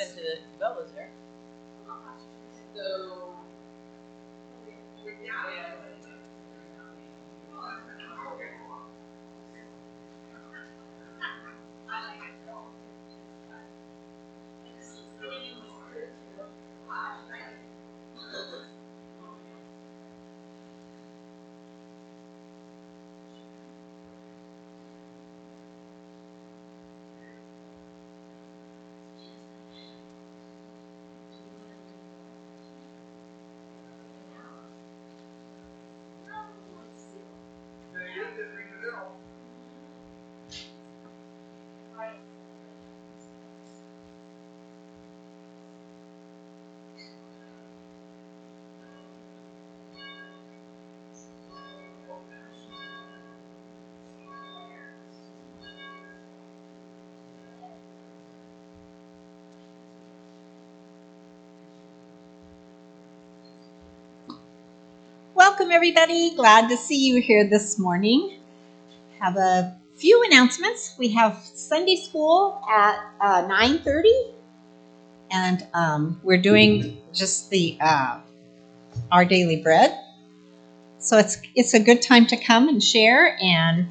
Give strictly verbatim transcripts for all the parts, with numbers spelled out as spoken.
been to Cabela's there. So, yeah. Welcome, everybody. Glad to see you here this morning. Have a few announcements. We have Sunday school at uh, nine thirty, and um, we're doing just the uh, Our Daily Bread. So it's it's a good time to come and share and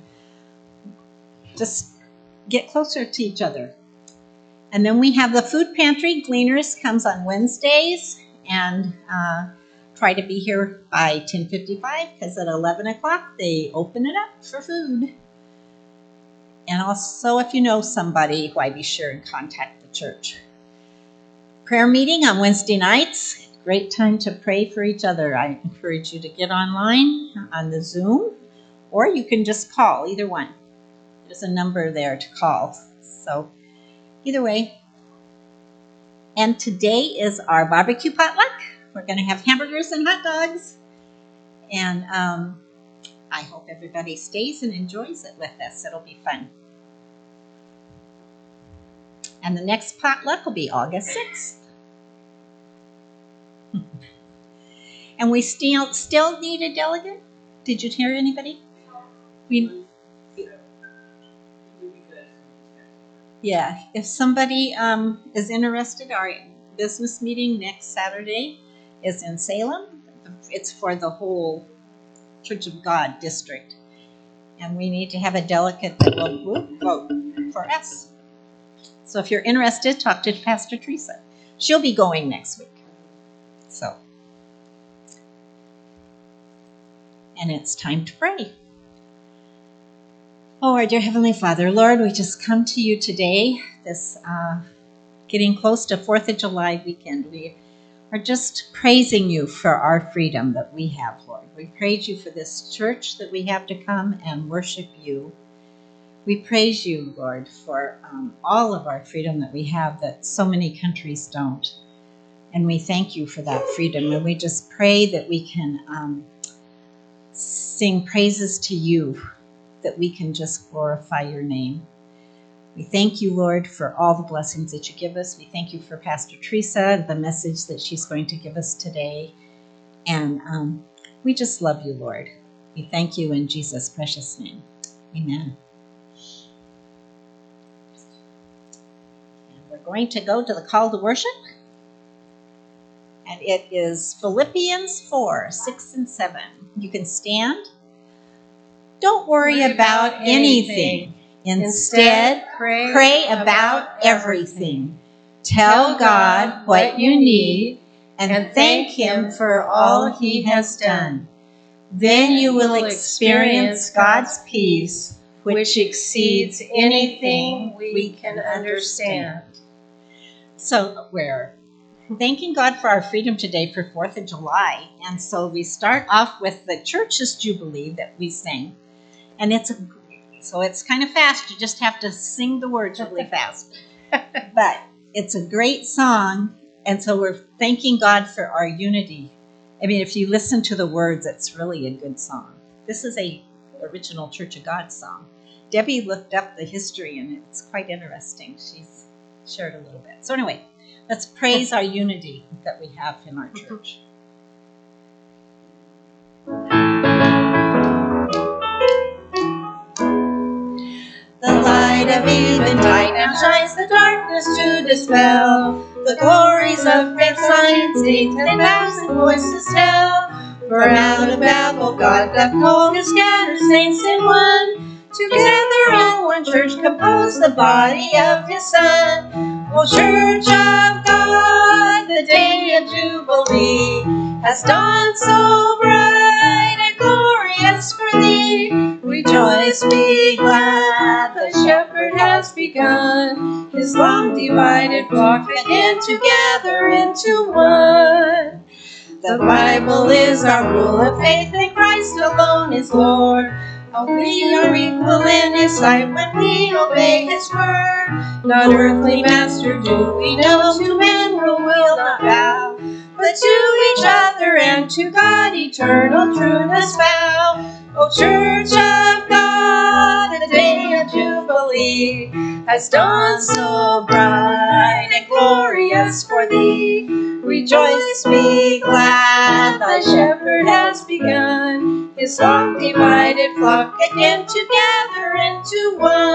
just get closer to each other. And then we have the food pantry. Gleaners comes on Wednesdays, and uh, try to be here by ten fifty-five because at eleven o'clock they open it up for food. And also, if you know somebody, why be sure and contact the church. Prayer meeting on Wednesday nights. Great time to pray for each other. I encourage you to get online on the Zoom, or you can just call, either one. There's a number there to call. So either way. And today is our barbecue potluck. We're going to have hamburgers and hot dogs. And um, I hope everybody stays and enjoys it with us. It'll be fun. And the next potluck will be August sixth. And we still still need a delegate. Did you hear anybody? We, yeah, if somebody um, is interested, our business meeting next Saturday is in Salem. It's for the whole Church of God district. And we need to have a delegate that will vote for us. So if you're interested, talk to Pastor Teresa. She'll be going next week. So, and it's time to pray. Oh, our dear Heavenly Father, Lord, we just come to you today, this uh, getting close to fourth of July weekend. We are just praising you for our freedom that we have, Lord. We praise you for this church that we have to come and worship you. We praise you, Lord, for um, all of our freedom that we have that so many countries don't. And we thank you for that freedom. And we just pray that we can um, sing praises to you, that we can just glorify your name. We thank you, Lord, for all the blessings that you give us. We thank you for Pastor Teresa, the message that she's going to give us today. And um, we just love you, Lord. We thank you in Jesus' precious name. Amen. And we're going to go to the call to worship. And it is Philippians four, six and seven. You can stand. Don't worry, worry about, about anything. anything. Instead, pray, pray about everything. Tell God what you need and thank Him for all He has done. Then you will experience God's peace, which exceeds anything we can understand. So we're thanking God for our freedom today for fourth of July. And so we start off with the Church's Jubilee that we sang. And it's a So it's kind of fast. You just have to sing the words really fast. But it's a great song. And so we're thanking God for our unity. I mean, if you listen to the words, it's really a good song. This is a original Church of God song. Debbie looked up the history, and it's quite interesting. She's shared a little bit. So anyway, let's praise our unity that we have in our church. The light of eventide now shines the darkness to dispel. the glories of great science, eight, ten thousand voices tell. For out of Babel God doth call his scattered saints in one. Together in one church compose the body of his Son. O Church of God, the day of Jubilee has dawned so bright and glorious for thee. Rejoice, be glad, the shepherd has begun his long divided flock again to gather into one. The Bible is our rule of faith, and Christ alone is Lord. Oh, we are equal in his sight when we obey his word. Not earthly master do we know, to men rule will not bow, but to each other and to God eternal trueness vow. O Church of God, the day of Jubilee has dawned so bright and glorious for thee. Rejoice, be glad, thy shepherd has begun his long divided flock again to gather into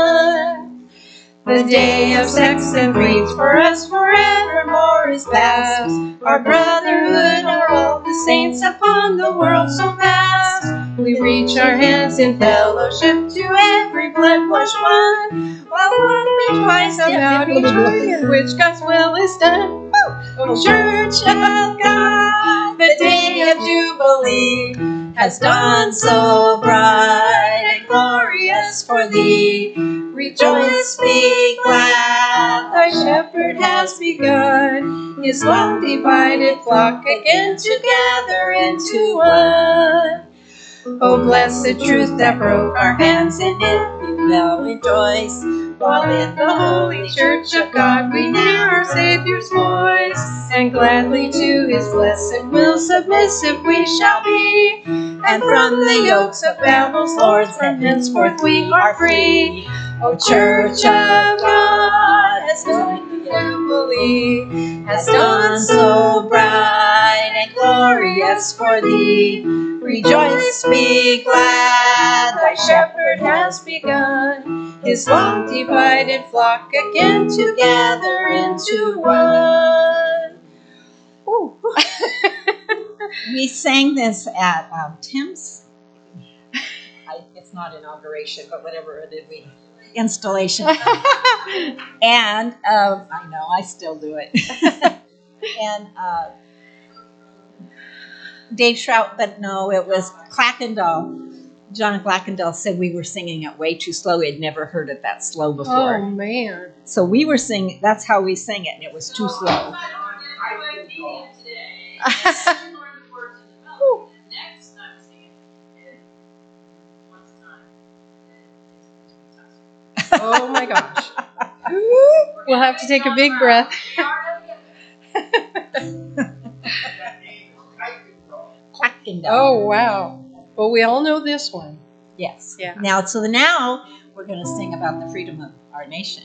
one. The day of sex and creeds for us forevermore is past. Our brotherhood are all the saints upon the world so vast. We reach our hands in fellowship to every blood flesh one, while one may twice about each other, which God's will is done. O Church of God, the day of Jubilee has dawned so bright and glorious for thee. Rejoice, be glad, thy shepherd has begun his long divided flock again to gather into one. O blessed truth that broke our hands, in it we will rejoice, while in the holy church of God we hear our Savior's voice, and gladly to his blessed will submissive we shall be, and from the yokes of Babel's lords from henceforth we are free. O Church of God, as dawn the Jubilee has dawned so bright and glorious for thee. Rejoice, be glad, thy shepherd has begun his long divided flock again to gather into one. Ooh. We sang this at um, Tim's. I, it's not inauguration, but whatever it did, we installation. And um, I know I still do it. And uh, Dave Shrout, but no, it was Clackendall. John Clackendall said we were singing it way too slow. He had never heard it that slow before. Oh, man. So we were singing, that's how we sang it, and it was too slow. Oh, my gosh. We'll have to take a big breath. Oh, wow. Well, we all know this one. Yes. Yeah. Now, so now we're going to sing about the freedom of our nation.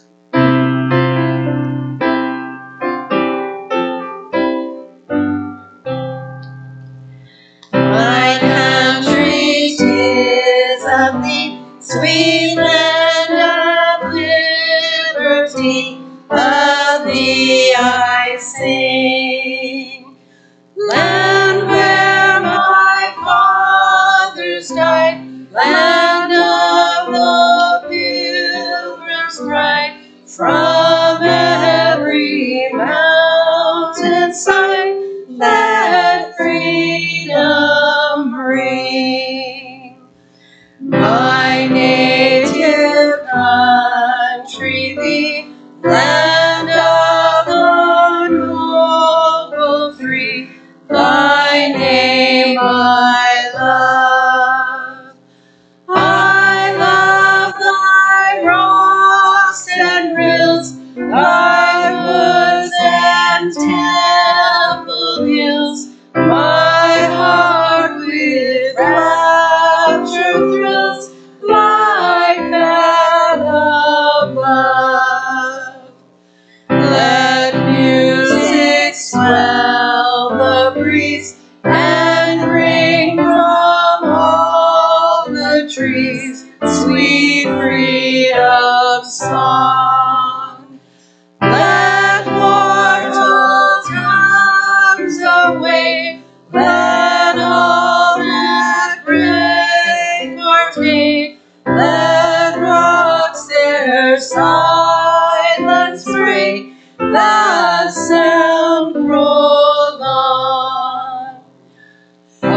My country, 'tis of thee, sweet land of liberty, of thee I sing. Land where my fathers died, land of the pilgrims bright, from every mountain side, let freedom ring. My name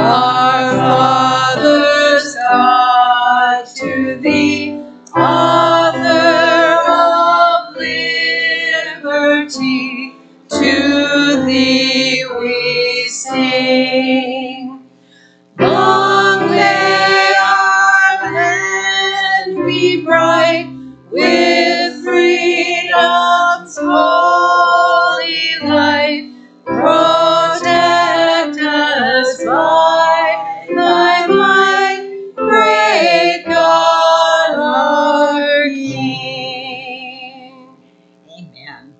Our fathers, God, to thee, author of liberty, to thee we sing. Long may our land be bright with freedom's holy light. Protect us by thy might, great God our King. Amen.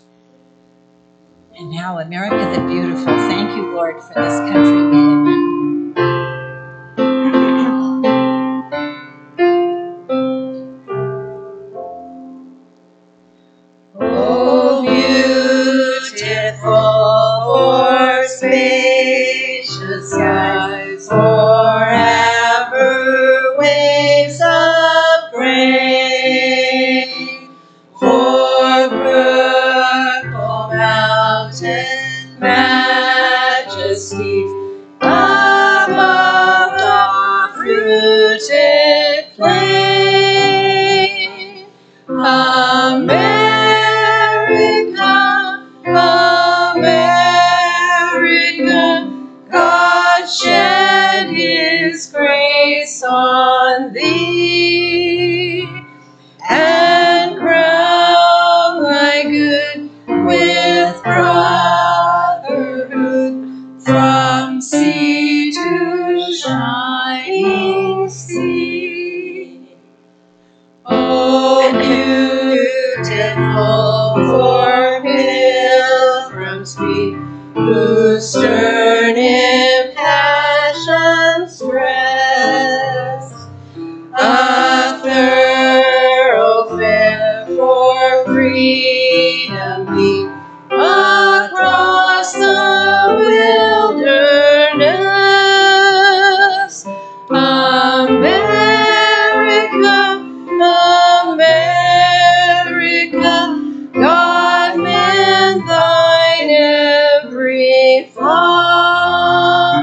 And now, America the Beautiful. Thank you, Lord, for this country we live in. Oh, beautiful for spacious skies, forever waves of grain, for purple mountain majesties above the fruited plain. America, America, God shed his grace on thee, and crown thy good with brotherhood, from sea to shining sea. Oh, beautiful for pilgrims we, whose stern impassioned rest, a thoroughfare for freedom be across the wilderness. America, America, God mend thine every flaw.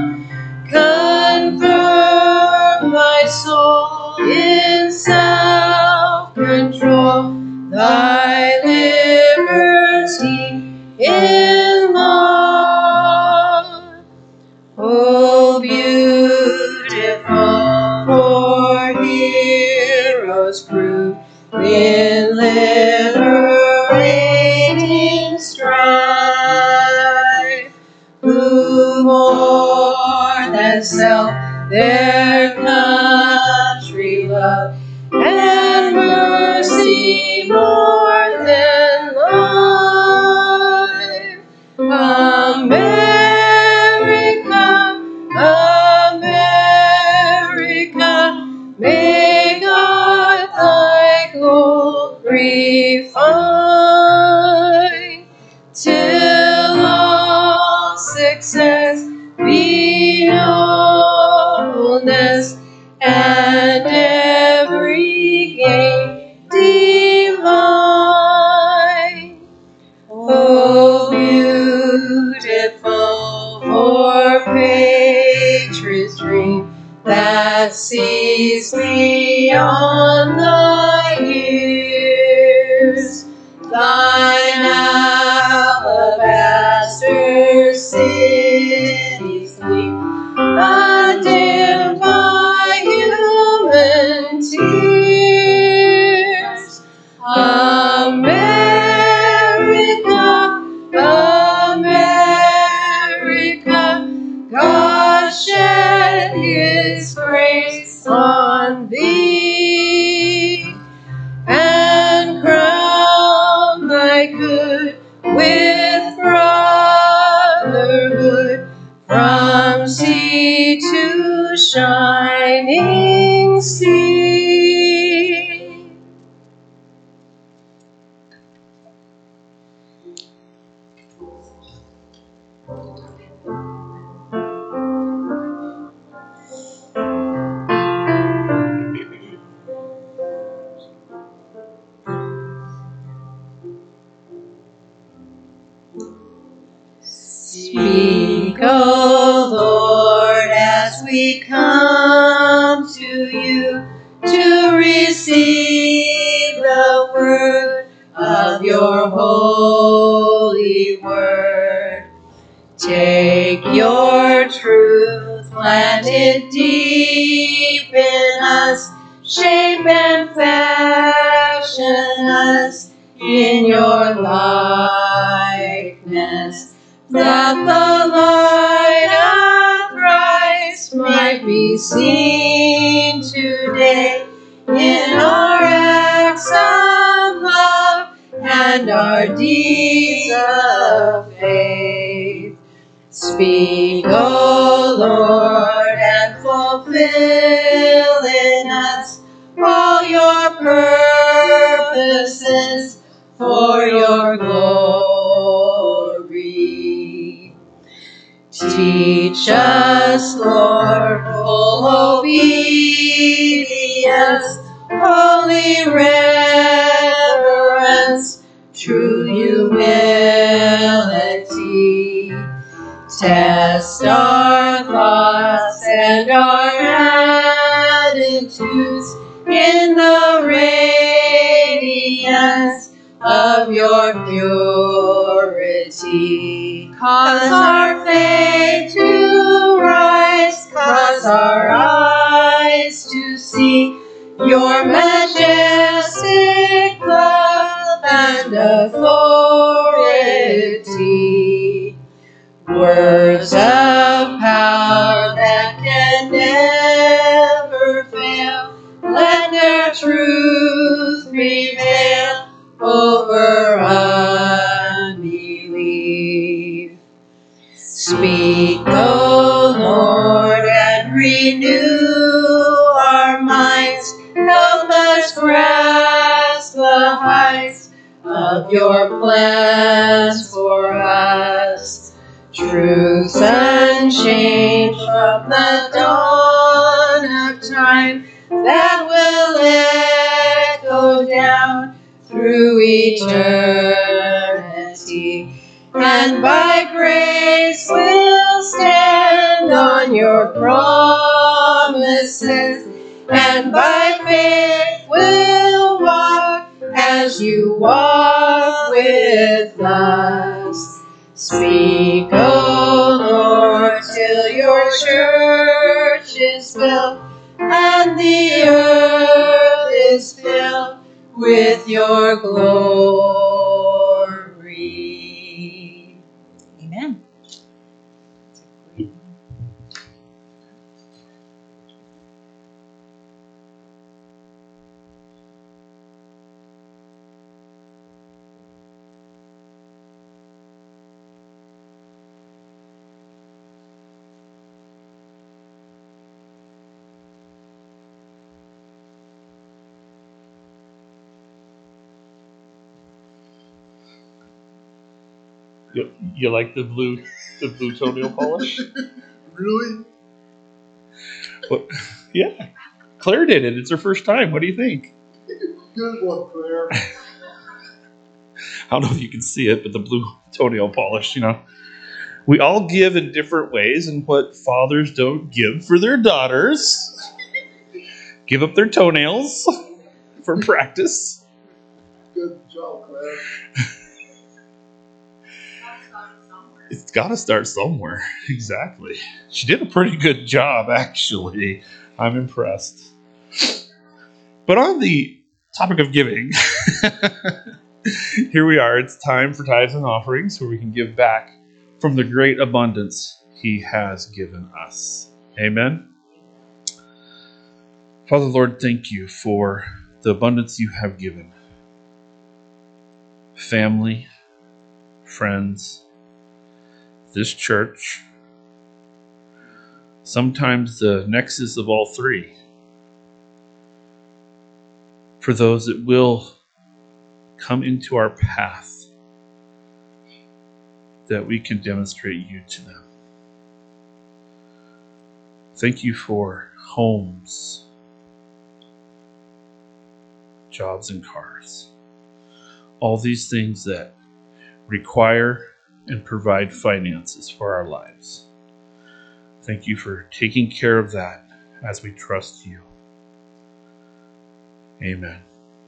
Confirm thy soul in self-control, thy liberty in law. Oh, beautiful for heroes proved in liberating strife, who more than self their country love, and mercy more than life. America, America, may God thy gold refine, till all success be nobleness, and every gain divine. Oh, beautiful for patriot's dream that sees beyond the years, thine alabaster cities gleam, undimmed by human tears. America, America, God shed his grace on thee, and crown thy good with brotherhood, from sea to shining sea. Speak, O Lord, as we come to you to receive the word of your holy word. Take your truth, plant it deep in us, shape and fashion us in your likeness, that the light of Christ might be seen today in our acts of love and our deeds of faith. Speak, O Lord, and fulfill in us all your purposes for your glory. Teach us, Lord, full obedience, holy reverence, true humility. Test our thoughts and our attitudes in the radiance of your purity. Cause our faith to rise, cause our eyes to see your majestic love and authority. Words of power that can never fail, let their truth prevail over unbelief. Speak, O Lord, and renew our minds. Help us grasp the heights of your plans for us. Truths unchanged from the dawn of time that will echo down through eternity. And by grace we'll stand on your promises, and by faith we'll walk as you walk with us. Speak, O Lord, till your church is built and the earth is filled with your glory. Amen. You, you like the blue the blue toenail polish? Really? What? Yeah. Claire did it. It's her first time. What do you think? Good one, Claire. I don't know if you can see it, but the blue toenail polish, you know. We all give in different ways, and what fathers don't give for their daughters. Give up their toenails for practice. Good job, Claire. It's got to start somewhere. Exactly. She did a pretty good job, actually. I'm impressed. But on the topic of giving, here we are. It's time for tithes and offerings, where we can give back from the great abundance he has given us. Amen. Father, Lord, thank you for the abundance you have given. Family, friends, this church, sometimes the nexus of all three. For those that will come into our path, that we can demonstrate you to them. Thank you for homes, jobs, and cars. All these things that require and provide finances for our lives. Thank you for taking care of that as we trust you. Amen.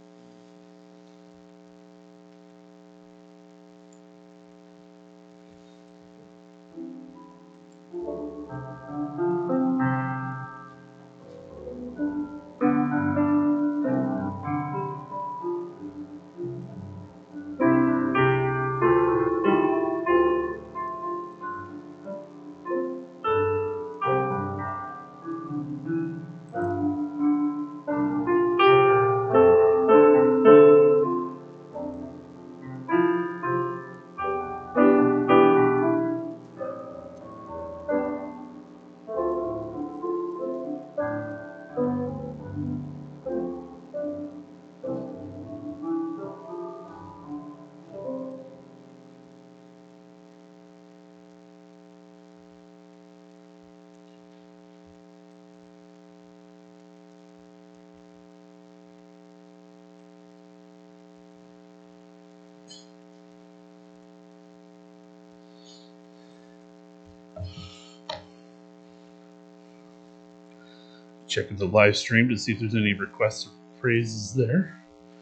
Checking the live stream to see if there's any requests or praises there.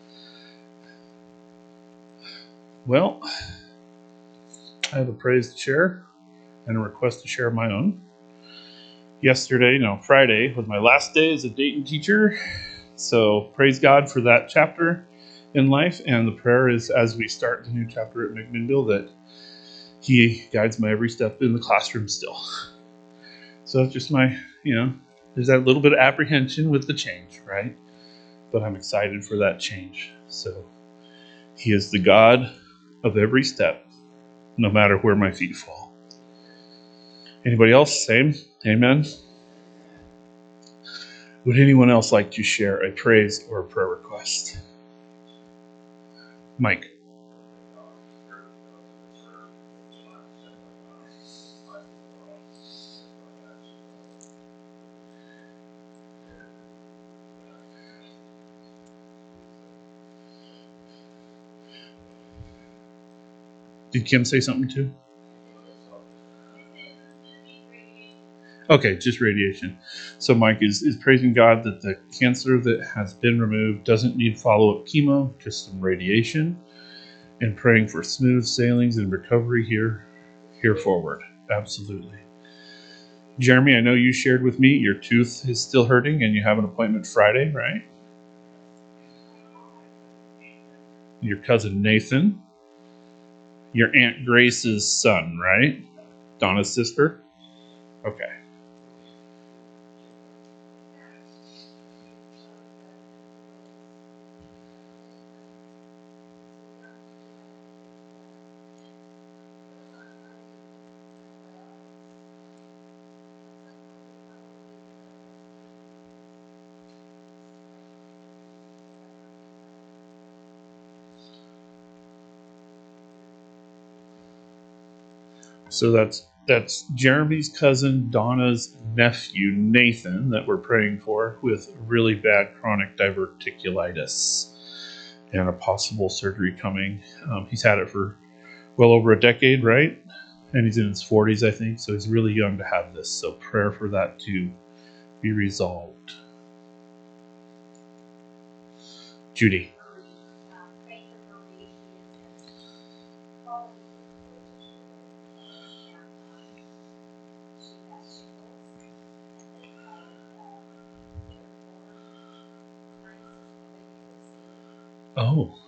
Well, I have a praise to share and a request to share my own. Yesterday, no, Friday, was my last day as a Dayton teacher. So praise God for that chapter in life. And the prayer is, as we start the new chapter at McMinnville, that He guides my every step in the classroom still. So it's just my, you know, there's that little bit of apprehension with the change, right? But I'm excited for that change. So He is the God of every step, no matter where my feet fall. Anybody else? Same? Amen? Would anyone else like to share a praise or a prayer request? Mike. Did Kim say something too? Okay, just radiation. So Mike is, is praising God that the cancer that has been removed doesn't need follow-up chemo, just some radiation, and praying for smooth sailings and recovery here, here forward. Absolutely. Jeremy, I know you shared with me your tooth is still hurting and you have an appointment Friday, right? Your cousin Nathan. Your Aunt Grace's son, right? Donna's sister? Okay. So that's that's Jeremy's cousin Donna's nephew Nathan that we're praying for with really bad chronic diverticulitis and a possible surgery coming. Um, he's had it for well over a decade, right? And he's in his forties, I think. So he's really young to have this. So prayer for that to be resolved. Judy. Oh.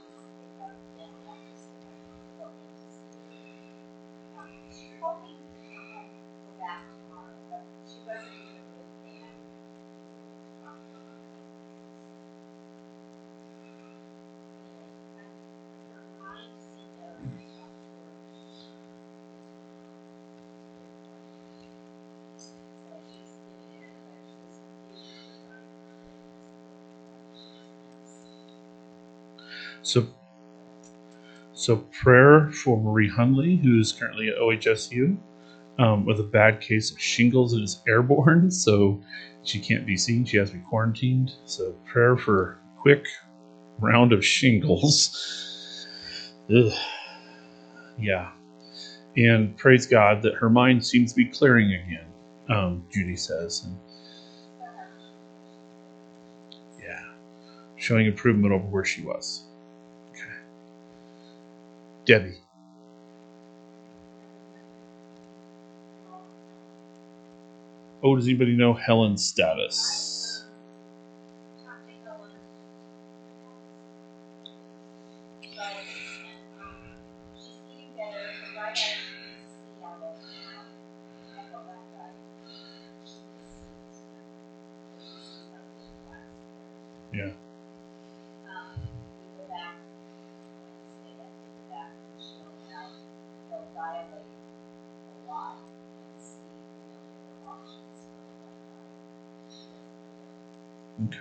So, so prayer for Marie Hundley, who's currently at O H S U um, with a bad case of shingles and is airborne, so she can't be seen. She has to be quarantined. So prayer for a quick round of shingles. Ugh. Yeah. And praise God that her mind seems to be clearing again. um, Judy says. And yeah, showing improvement over where she was. Okay. Debbie. Oh, does anybody know Helen's status? Yeah. Okay.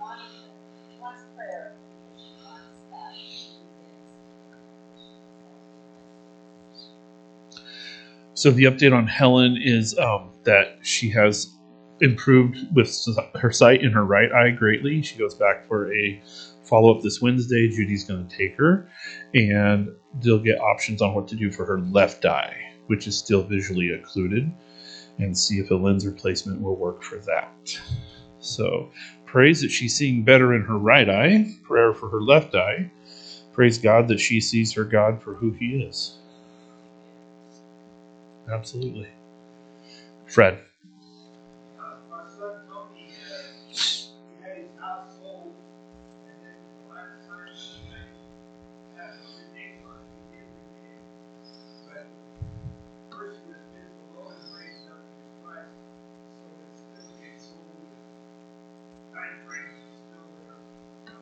So the update on Helen is um, that she has improved with her sight in her right eye greatly. She goes back for a follow-up this Wednesday. Judy's going to take her, and they'll get options on what to do for her left eye, which is still visually occluded, and see if a lens replacement will work for that. So praise that she's seeing better in her right eye. Prayer for her left eye. Praise God that she sees her God for who he is. Absolutely. Fred. Uh, my son Tony, uh, he had his house sold, and then the last time he went, had a rename on it, he did rename. But first it was bid below and raised up his price, so it's still getting sold, and time frame is still there.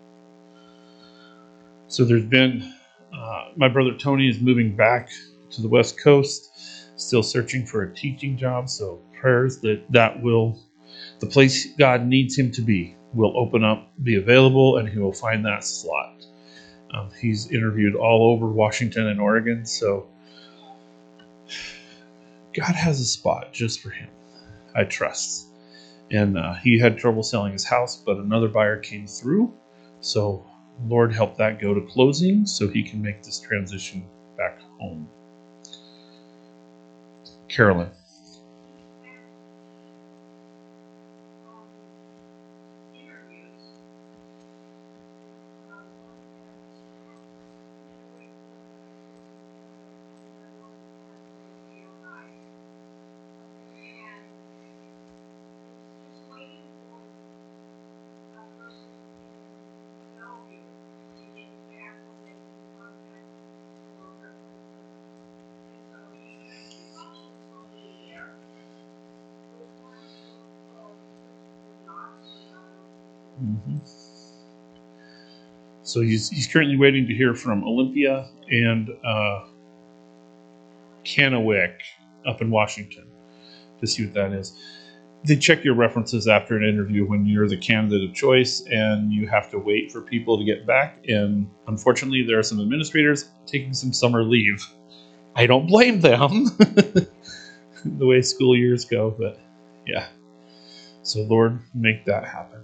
So there's been, uh, my brother Tony is moving back to the West Coast, still searching for a teaching job. So prayers that that will, the place God needs him to be, will open up, be available, and he will find that slot. Um, he's interviewed all over Washington and Oregon, so God has a spot just for him, I trust. And uh, he had trouble selling his house, but another buyer came through. So Lord, help that go to closing so he can make this transition back home. Carolyn. Mm-hmm. So he's he's currently waiting to hear from Olympia and uh, Kennewick up in Washington to see what that is. They check your references after an interview when you're the candidate of choice, and you have to wait for people to get back. And unfortunately, there are some administrators taking some summer leave. I don't blame them, the way school years go, but yeah. So Lord, make that happen.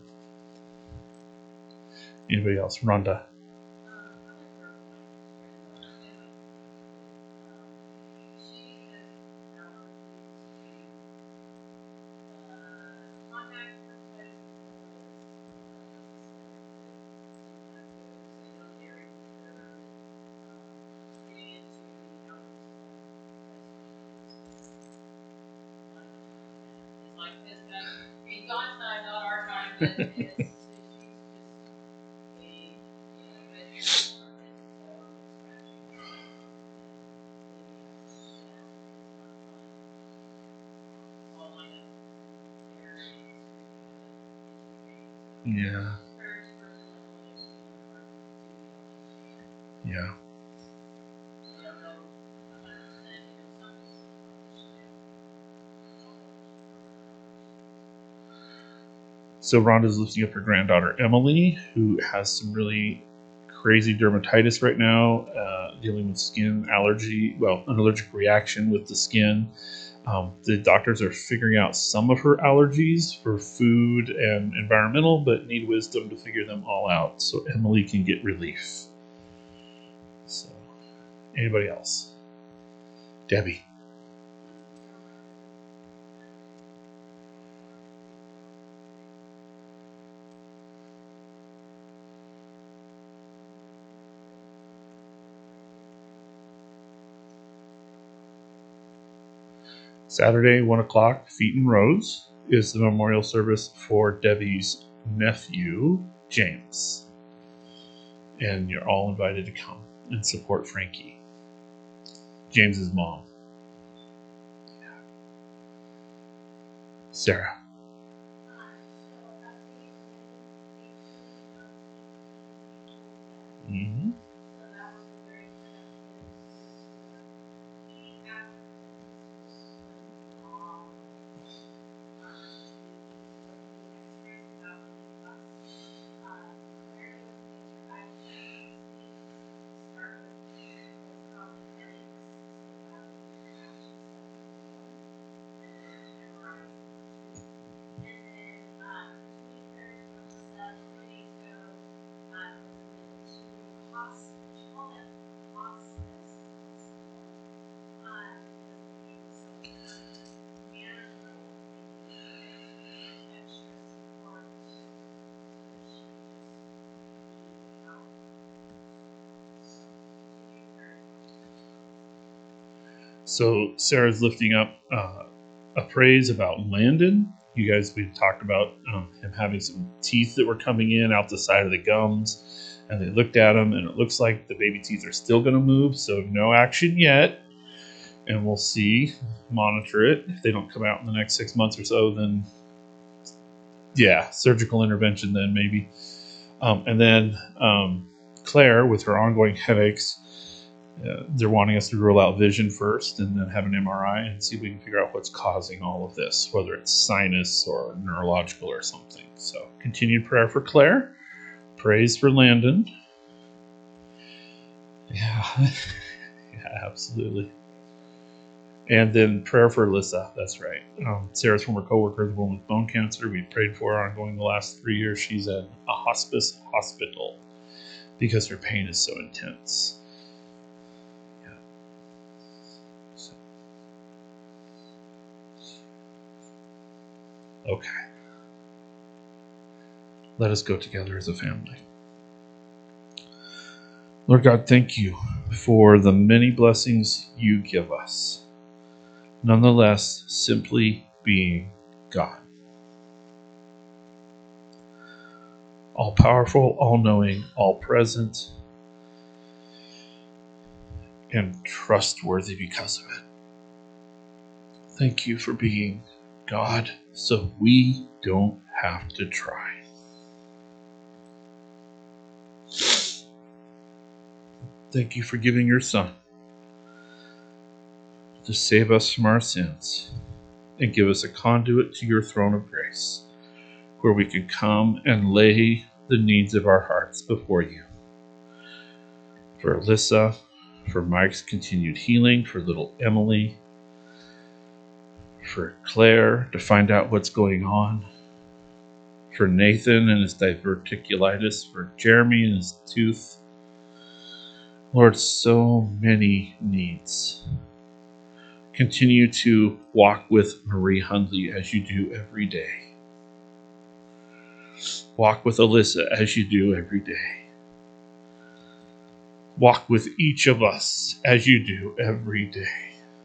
Anybody else? Rhonda. Yeah. Yeah. So Rhonda's lifting up her granddaughter Emily, who has some really crazy dermatitis right now, uh, dealing with skin allergy, well, an allergic reaction with the skin. Um, the doctors are figuring out some of her allergies for food and environmental, but need wisdom to figure them all out so Emily can get relief. So, anybody else? Debbie. Saturday, one o'clock, Feet and Rose, is the memorial service for Debbie's nephew, James. And you're all invited to come and support Frankie, James's mom. Sarah. Mm-hmm. So Sarah's lifting up uh, a praise about Landon. You guys, we talked about um, him having some teeth that were coming in out the side of the gums, and they looked at him, and it looks like the baby teeth are still going to move, so no action yet, and we'll see, monitor it. If they don't come out in the next six months or so, then yeah, surgical intervention then maybe. Um, and then um, Claire, with her ongoing headaches, Uh, they're wanting us to rule out vision first and then have an M R I and see if we can figure out what's causing all of this, whether it's sinus or neurological or something. So continued prayer for Claire. Praise for Landon. Yeah, yeah, absolutely. And then prayer for Alyssa. That's right. Um, Sarah's former coworker, the one with bone cancer. We prayed for her ongoing the last three years. She's at a hospice hospital because her pain is so intense. Okay. Let us go together as a family. Lord God, thank you for the many blessings you give us. Nonetheless, simply being God. All powerful, all knowing, all present, and trustworthy because of it. Thank you for being God, so we don't have to try. Thank you for giving your Son to save us from our sins and give us a conduit to your throne of grace, where we can come and lay the needs of our hearts before you. For Alyssa, for Mike's continued healing, for little Emily, for Claire to find out what's going on, for Nathan and his diverticulitis, for Jeremy and his tooth. Lord, so many needs. Continue to walk with Marie Hundley as you do every day. Walk with Alyssa as you do every day. Walk with each of us as you do every day.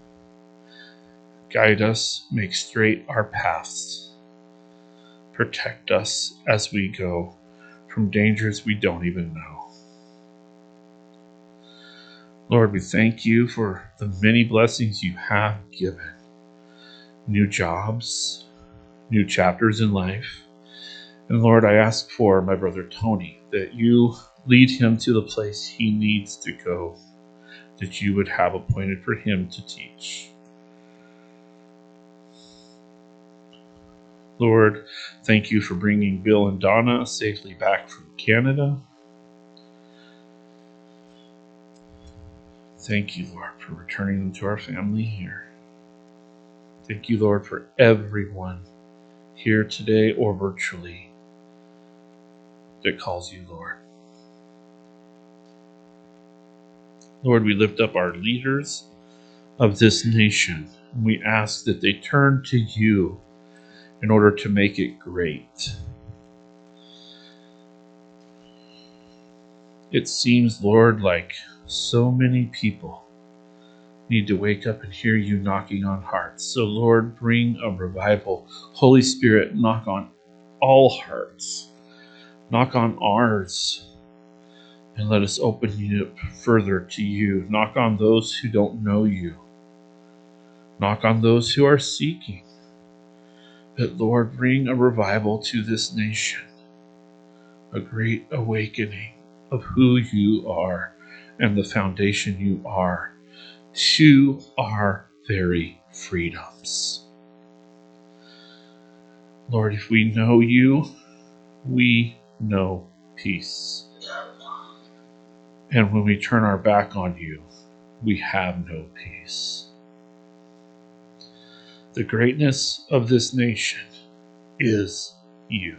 Guide us, make straight our paths. Protect us as we go from dangers we don't even know. Lord, we thank you for the many blessings you have given. New jobs, new chapters in life. And Lord, I ask for my brother Tony, that you lead him to the place he needs to go, that you would have appointed for him to teach. Lord, thank you for bringing Bill and Donna safely back from Canada. Thank you, Lord, for returning them to our family here. Thank you, Lord, for everyone here today or virtually that calls you Lord. Lord, we lift up our leaders of this nation. We ask that they turn to you in order to make it great. It seems, Lord, like so many people need to wake up and hear you knocking on hearts. So, Lord, bring a revival. Holy Spirit, knock on all hearts. Knock on ours. And let us open you up further to you. Knock on those who don't know you. Knock on those who are seeking. But, Lord, bring a revival to this nation. A great awakening of who you are and the foundation you are to our very freedoms. Lord, if we know you, we know peace. And when we turn our back on you, we have no peace. The greatness of this nation is you.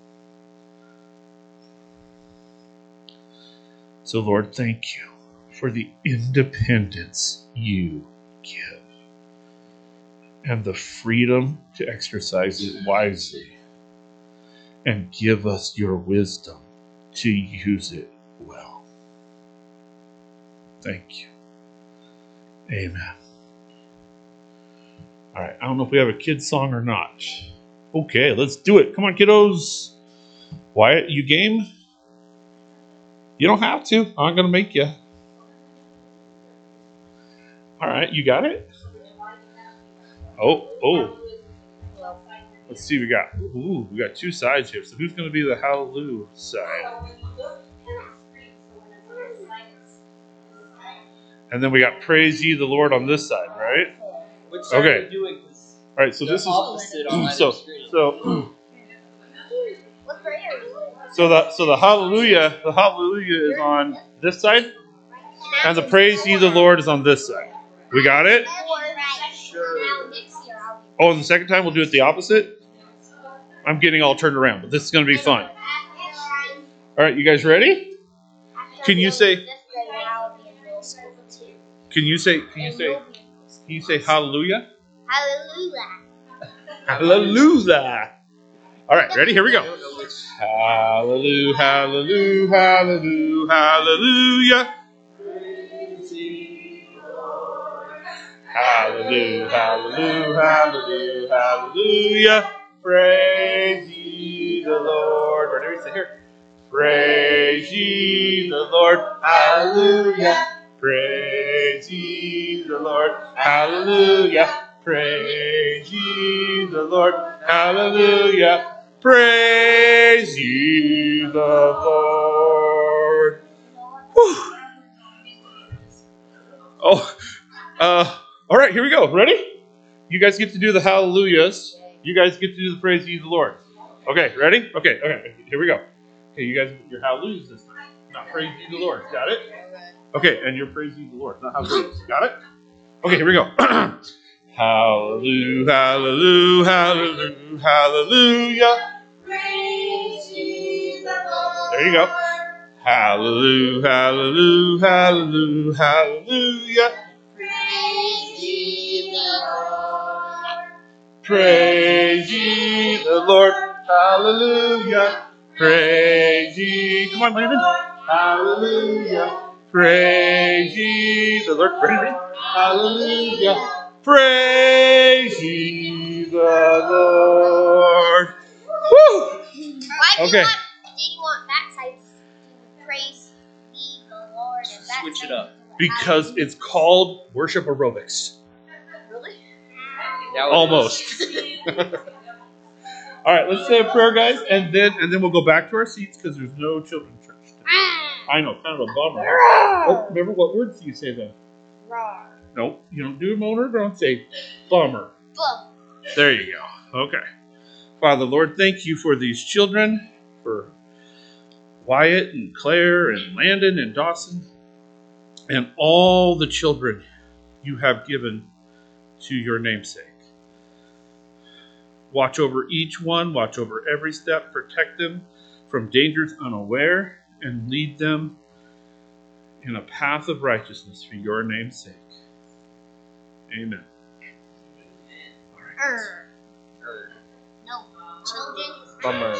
So, Lord, thank you for the independence you give and the freedom to exercise it wisely, and give us your wisdom to use it well. Thank you. Amen. All right, I don't know if we have a kid's song or not. Okay, let's do it. Come on, kiddos. Wyatt, you game? You don't have to. I'm going to make you. All right, you got it? Oh, oh. Let's see, we got, ooh, we got two sides here. So who's going to be the hallelujah side? And then we got praise ye the Lord on this side, right? Which side Okay. are you doing? All right, so this is, opposite on so, either screen. so, so the, so the hallelujah, the hallelujah is on this side, and the praise ye the Lord is on this side. We got it? Oh, and the second time we'll do it the opposite? I'm getting all turned around, but this is going to be fun. All right, you guys ready? Can you say, can you say, can you say, can you say hallelujah? Hallelujah. Hallelujah. All right, ready? Here we go. Hallelujah, hallelujah, hallelujah, hallelujah. Hallelujah, hallelujah, hallelujah, hallelujah. Praise ye the Lord. Where do we say here? Praise ye the Lord. Hallelujah. Praise ye the Lord. Hallelujah. Praise ye the Lord. Hallelujah. Praise ye the Lord. Whew. Oh, uh, all right, here we go. Ready? You guys get to do the hallelujahs. You guys get to do the praise ye the Lord. Okay, ready? Okay, okay, here we go. Okay, you guys, your hallelujahs this time. Not praise ye the Lord. Got it? Okay, and your praise ye the Lord. Not hallelujahs. Got it? Okay, here we go. Hallelujah, hallelujah, hallelujah, hallelujah. Praise ye the Lord. There you go. Hallelujah, hallelujah, hallelujah, hallelujah. Praise ye the Lord. Praise ye the Lord. Hallelujah. Praise ye. Come on, Landon. Hallelujah. Praise ye the Lord. Ready, ready? Hallelujah. Praise ye the Lord. Woo! Why do you Okay. want, did you want that side to praise ye the Lord and that Switch side it up. Because it's called worship aerobics. Really? Now it Almost. All right, let's say a prayer, guys, and then and then we'll go back to our seats because there's no children's church today. I know, kind of a bummer. Oh, remember what words do you say then? Roar. Nope, you don't do a moan or groan. Say bummer. Boom. There you go. Okay. Father, Lord, thank you for these children, for Wyatt and Claire and Landon and Dawson, and all the children you have given to your namesake. Watch over each one, watch over every step, protect them from dangers unaware, and lead them in a path of righteousness for your name's sake. Amen. All right. Er. No. Children. Bummer.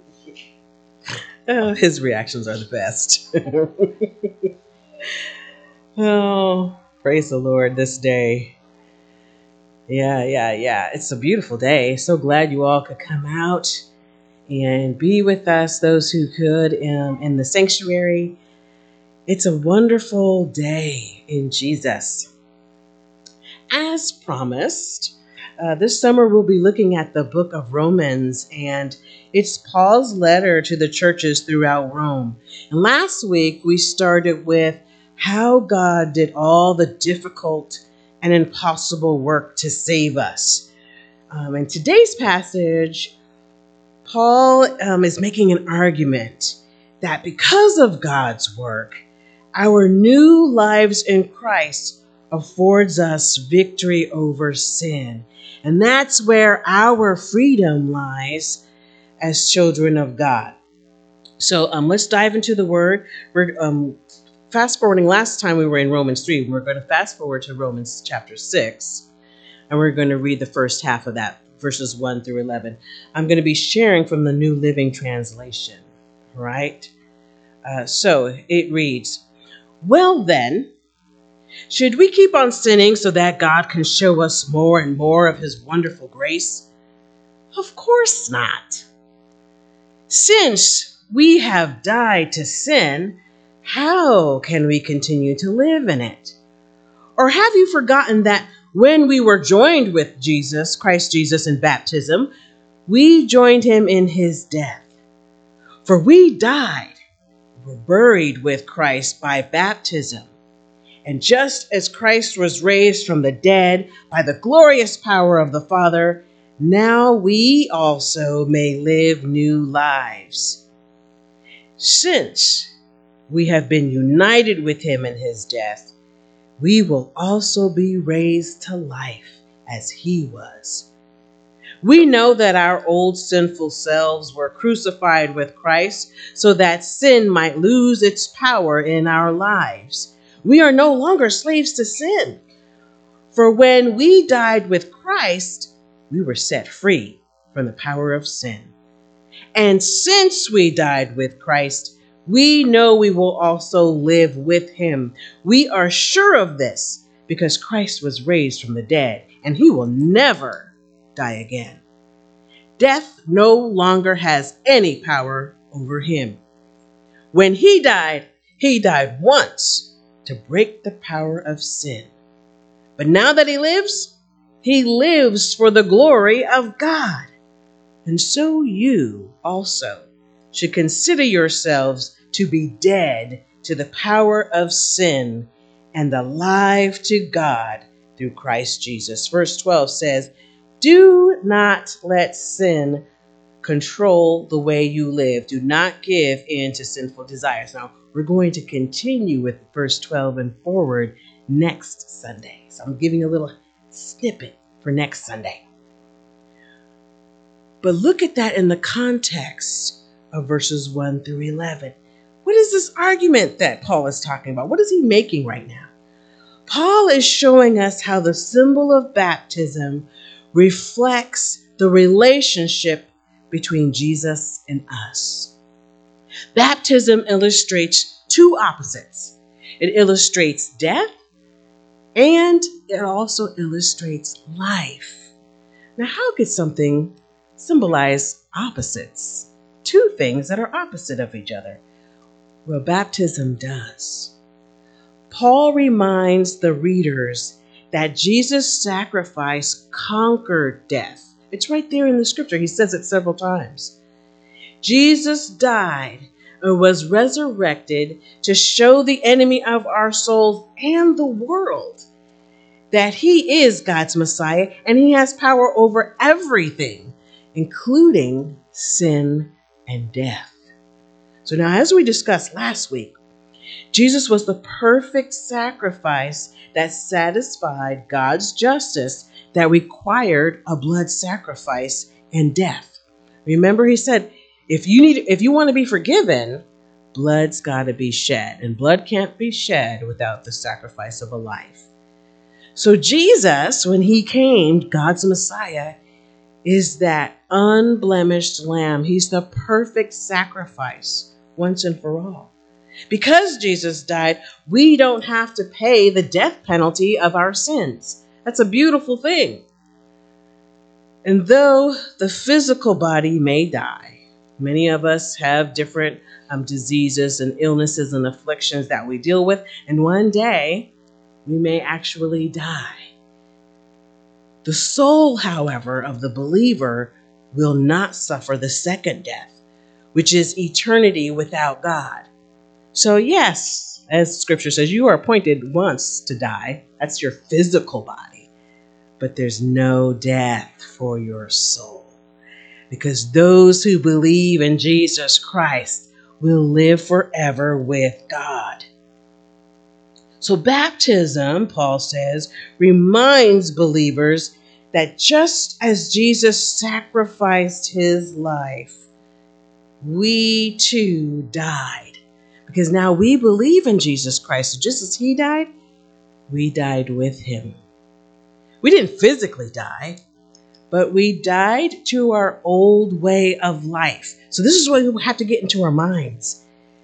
Oh, his reactions are the best. Oh, praise the Lord this day. Yeah, yeah, yeah. It's a beautiful day. So glad you all could come out and be with us, those who could, um, in the sanctuary. It's a wonderful day in Jesus. As promised, uh, this summer we'll be looking at the book of Romans, and it's Paul's letter to the churches throughout Rome. And last week we started with how God did all the difficult and impossible work to save us. Um, in today's passage, Paul um, is making an argument that because of God's work, our new lives in Christ affords us victory over sin. And that's where our freedom lies as children of God. So um, let's dive into the word. We're um, fast forwarding. Last time we were in Romans three. We're going to fast forward to Romans chapter six. And we're going to read the first half of that, verses one through eleven. I'm going to be sharing from the New Living Translation. Right? Uh, so it reads, "Well then, should we keep on sinning so that God can show us more and more of his wonderful grace? Of course not. Since we have died to sin, how can we continue to live in it? Or have you forgotten that when we were joined with Jesus, Christ Jesus, in baptism, we joined him in his death? For we died, were buried with Christ by baptism. And just as Christ was raised from the dead by the glorious power of the Father, now we also may live new lives. Since we have been united with him in his death, we will also be raised to life as he was. We know that our old sinful selves were crucified with Christ so that sin might lose its power in our lives. We are no longer slaves to sin. For when we died with Christ, we were set free from the power of sin. And since we died with Christ, we know we will also live with him. We are sure of this because Christ was raised from the dead, and he will never die again. Death no longer has any power over him. When he died, he died once to break the power of sin. But now that he lives, he lives for the glory of God. And so you also should consider yourselves to be dead to the power of sin and alive to God through Christ Jesus. Verse twelve says, "Do not let sin control the way you live. Do not give in to sinful desires." Now, we're going to continue with verse twelve and forward next Sunday. So I'm giving a little snippet for next Sunday. But look at that in the context of verses one through eleven. What is this argument that Paul is talking about? What is he making right now? Paul is showing us how the symbol of baptism reflects the relationship between Jesus and us. Baptism illustrates two opposites. It illustrates death, and it also illustrates life. Now, how could something symbolize opposites? Two things that are opposite of each other. Well, baptism does. Paul reminds the readers that Jesus' sacrifice conquered death. It's right there in the scripture. He says it several times. Jesus died and was resurrected to show the enemy of our souls and the world that he is God's Messiah and he has power over everything, including sin and death. So now, as we discussed last week, Jesus was the perfect sacrifice that satisfied God's justice that required a blood sacrifice and death. Remember, he said, if you need, if you want to be forgiven, blood's got to be shed, and blood can't be shed without the sacrifice of a life. So Jesus, when he came, God's Messiah, is that unblemished lamb. He's the perfect sacrifice once and for all. Because Jesus died, we don't have to pay the death penalty of our sins. That's a beautiful thing. And though the physical body may die, many of us have different um, diseases and illnesses and afflictions that we deal with, and one day we may actually die. The soul, however, of the believer will not suffer the second death, which is eternity without God. So yes, as scripture says, you are appointed once to die. That's your physical body. But there's no death for your soul. Because those who believe in Jesus Christ will live forever with God. So baptism, Paul says, reminds believers that just as Jesus sacrificed his life, we too died. Because now we believe in Jesus Christ. So just as he died, we died with him. We didn't physically die, but we died to our old way of life. So this is what we have to get into our minds.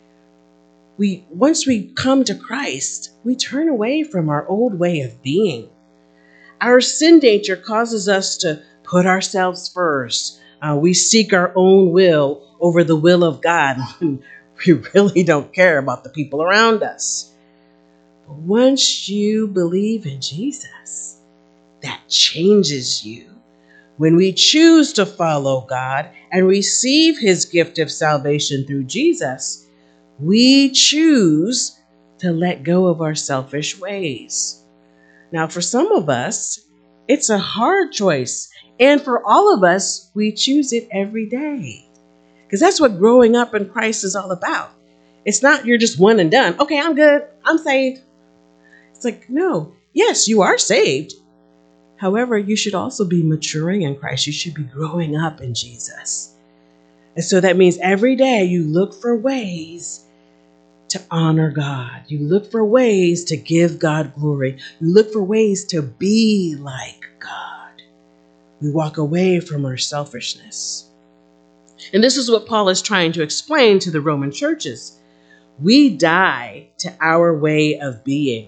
We, once we come to Christ, we turn away from our old way of being. Our sin nature causes us to put ourselves first. Uh, we seek our own will over the will of God. We really don't care about the people around us. But once you believe in Jesus, that changes you. When we choose to follow God and receive his gift of salvation through Jesus, we choose to let go of our selfish ways. Now, for some of us, it's a hard choice. And for all of us, we choose it every day. Because that's what growing up in Christ is all about. It's not you're just one and done. Okay, I'm good. I'm saved. It's like, no. Yes, you are saved. However, you should also be maturing in Christ. You should be growing up in Jesus. And so that means every day you look for ways to honor God. You look for ways to give God glory. You look for ways to be like God. We walk away from our selfishness. And this is what Paul is trying to explain to the Roman churches. We die to our way of being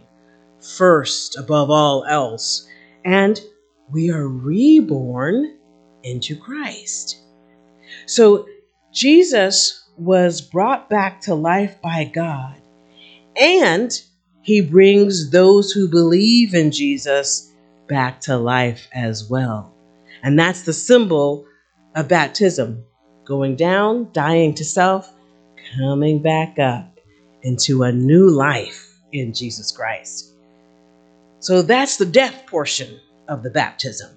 first above all else, and we are reborn into Christ. So Jesus was brought back to life by God, and he brings those who believe in Jesus back to life as well. And that's the symbol of baptism. Going down, dying to self, coming back up into a new life in Jesus Christ. So that's the death portion of the baptism.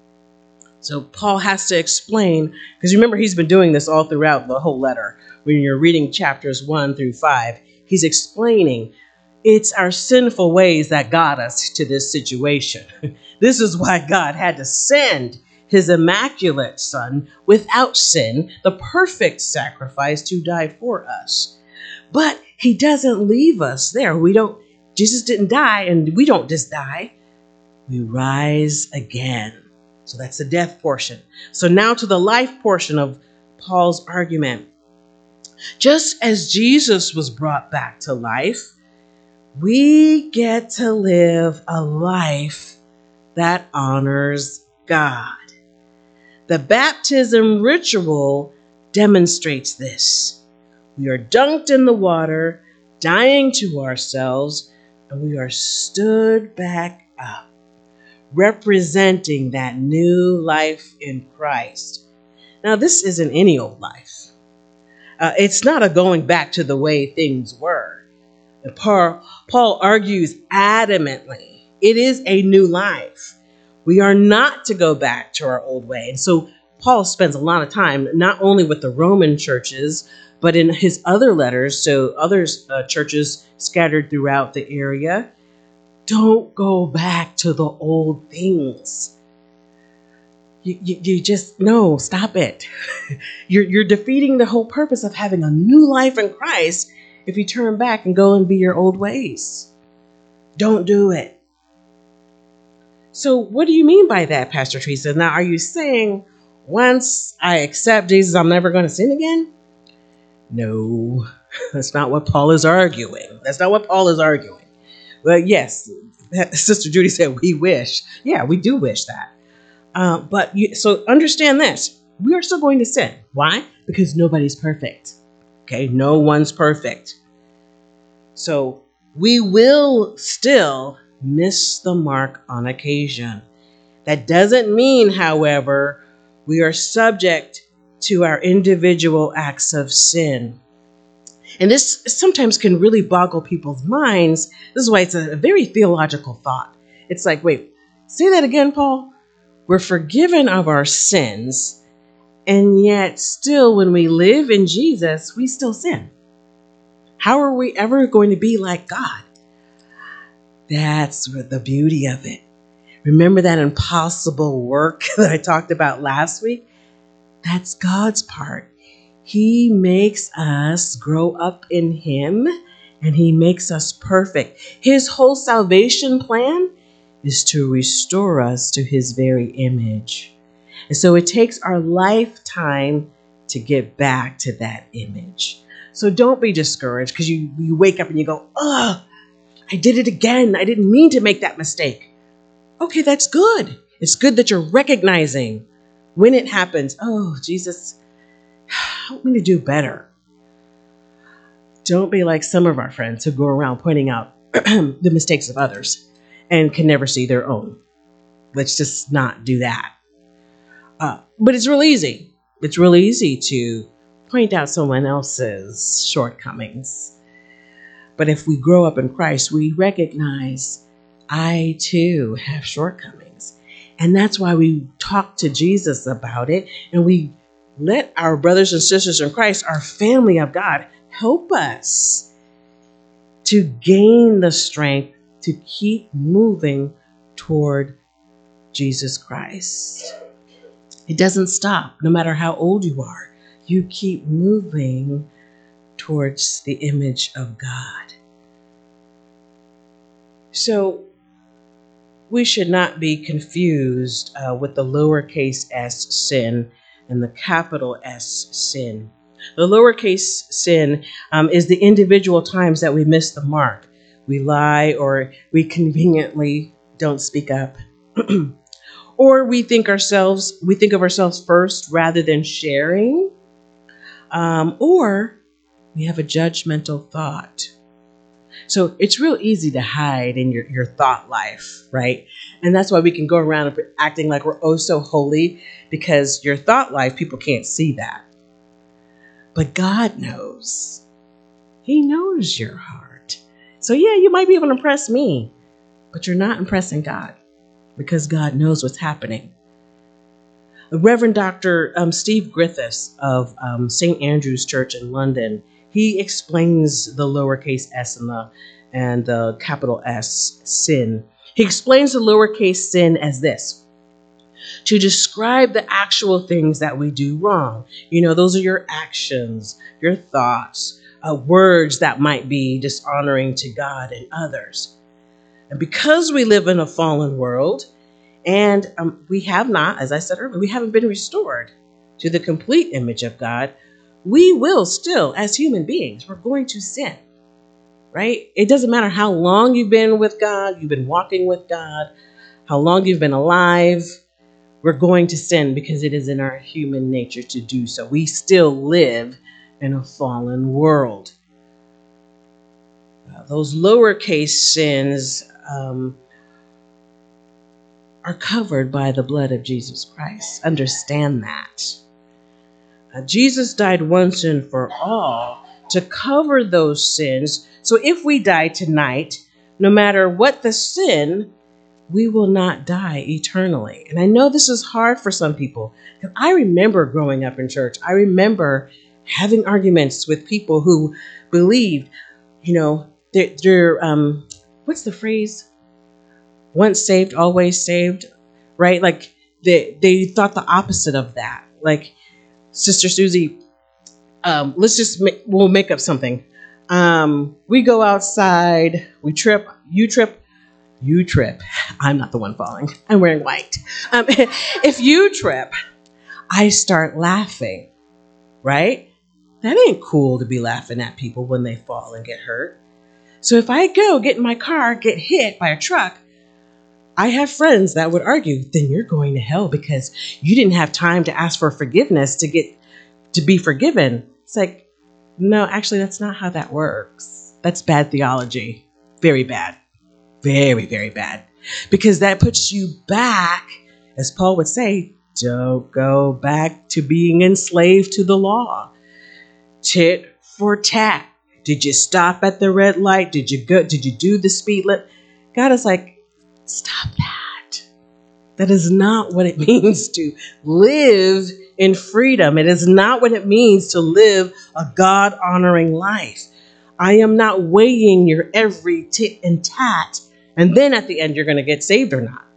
So Paul has to explain, because remember he's been doing this all throughout the whole letter. When you're reading chapters one through five, he's explaining it's our sinful ways that got us to this situation. This is why God had to send his immaculate son without sin, the perfect sacrifice to die for us. But he doesn't leave us there. We don't, Jesus didn't die and we don't just die. We rise again. So that's the death portion. So now to the life portion of Paul's argument. Just as Jesus was brought back to life, we get to live a life that honors God. The baptism ritual demonstrates this. We are dunked in the water, dying to ourselves, and we are stood back up, representing that new life in Christ. Now, this isn't any old life. Uh, it's not a going back to the way things were. Paul, Paul argues adamantly, it is a new life. We are not to go back to our old way. And so Paul spends a lot of time, not only with the Roman churches, but in his other letters, so other uh, churches scattered throughout the area. Don't go back to the old things. You, you, you just, no, stop it. you're, you're defeating the whole purpose of having a new life in Christ if you turn back and go and be your old ways. Don't do it. So what do you mean by that, Pastor Teresa? Now, are you saying once I accept Jesus, I'm never going to sin again? No, that's not what Paul is arguing. That's not what Paul is arguing. But yes, Sister Judy said we wish. Yeah, we do wish that. Uh, but you, so understand this. We are still going to sin. Why? Because nobody's perfect. Okay, no one's perfect. So we will still miss the mark on occasion. That doesn't mean, however, we are subject to our individual acts of sin. And this sometimes can really boggle people's minds. This is why it's a very theological thought. It's like, wait, say that again, Paul? We're forgiven of our sins, and yet still when we live in Jesus, we still sin. How are we ever going to be like God? That's the beauty of it. Remember that impossible work that I talked about last week? That's God's part. He makes us grow up in Him, and He makes us perfect. His whole salvation plan is to restore us to His very image. And so it takes our lifetime to get back to that image. So don't be discouraged because you, you wake up and you go, oh, I did it again. I didn't mean to make that mistake. Okay, that's good. It's good that you're recognizing when it happens. Oh, Jesus, help me to do better. Don't be like some of our friends who go around pointing out the mistakes of others and can never see their own. Let's just not do that. Uh, but it's real easy. It's real easy to point out someone else's shortcomings. But if we grow up in Christ, we recognize I too have shortcomings. And that's why we talk to Jesus about it. And we let our brothers and sisters in Christ, our family of God, help us to gain the strength to keep moving toward Jesus Christ. It doesn't stop, no matter how old you are. You keep moving towards the image of God. So we should not be confused uh, with the lowercase s sin and the capital S sin. The lowercase sin um, is the individual times that we miss the mark. We lie, or we conveniently don't speak up. Or we think ourselves, we think of ourselves first rather than sharing. Um, or we have a judgmental thought. So it's real easy to hide in your, your thought life, right? And that's why we can go around acting like we're oh so holy, because your thought life, people can't see that. But God knows. He knows your heart. So yeah, you might be able to impress me, but you're not impressing God, because God knows what's happening. Reverend Doctor Um, Steve Griffiths of um, Saint Andrew's Church in London, he explains the lowercase s and the, and the capital S sin. He explains the lowercase sin as this: to describe the actual things that we do wrong. You know, those are your actions, your thoughts, uh, words that might be dishonoring to God and others. And because we live in a fallen world, and um, we have not, as I said earlier, we haven't been restored to the complete image of God, we will still, as human beings, we're going to sin, right? It doesn't matter how long you've been with God, you've been walking with God, how long you've been alive, we're going to sin because it is in our human nature to do so. We still live in a fallen world. Uh, those lowercase sins um, are covered by the blood of Jesus Christ. Understand that. Uh, Jesus died once and for all to cover those sins. So if we die tonight, no matter what the sin, we will not die eternally. And I know this is hard for some people, because I remember growing up in church. I remember having arguments with people who believed, you know, they're, they're um, what's the phrase? Once saved, always saved, right? Like they, they thought the opposite of that. Like, Sister Susie, um, let's just make, we'll make up something. Um, we go outside, we trip, you trip, you trip. I'm not the one falling. I'm wearing white. Um, if you trip, I start laughing, right? That ain't cool to be laughing at people when they fall and get hurt. So if I go get in my car, get hit by a truck, I have friends that would argue, then you're going to hell because you didn't have time to ask for forgiveness to get to be forgiven. It's like, no, actually, that's not how that works. That's bad theology. Very bad. Very, very bad. Because that puts you back, as Paul would say, don't go back to being enslaved to the law. Tit for tat. Did you stop at the red light? Did you go? Did you do the speed limit? God is like, stop that. That is not what it means to live in freedom. It is not what it means to live a God-honoring life. I am not weighing your every tit and tat, and then at the end you're going to get saved or not.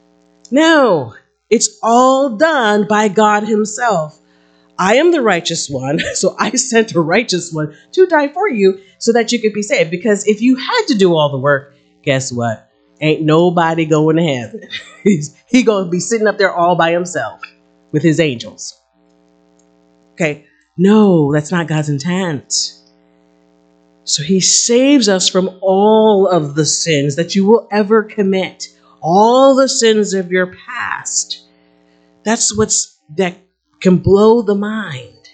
No, it's all done by God himself. I am the righteous one, so I sent a righteous one to die for you so that you could be saved. Because if you had to do all the work, guess what? Ain't nobody going to heaven. He's he going to be sitting up there all by himself with his angels. Okay, no, that's not God's intent. So he saves us from all of the sins that you will ever commit, all the sins of your past. That's what's that can blow the mind.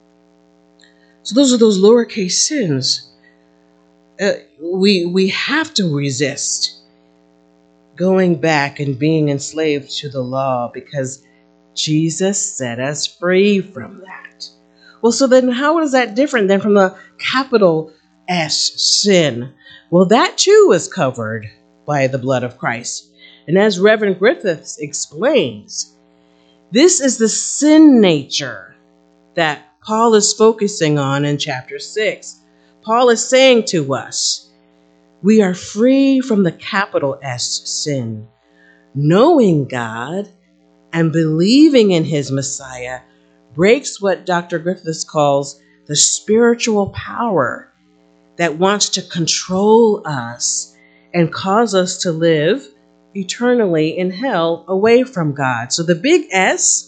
So those are those lowercase sins. Uh, we we have to resist going back and being enslaved to the law because Jesus set us free from that. Well, so then how is that different than from the capital S sin? Well, that too is covered by the blood of Christ. And as Reverend Griffiths explains, this is the sin nature that Paul is focusing on in chapter six. Paul is saying to us, we are free from the capital S sin. Knowing God and believing in his Messiah breaks what Doctor Griffiths calls the spiritual power that wants to control us and cause us to live eternally in hell away from God. So the big S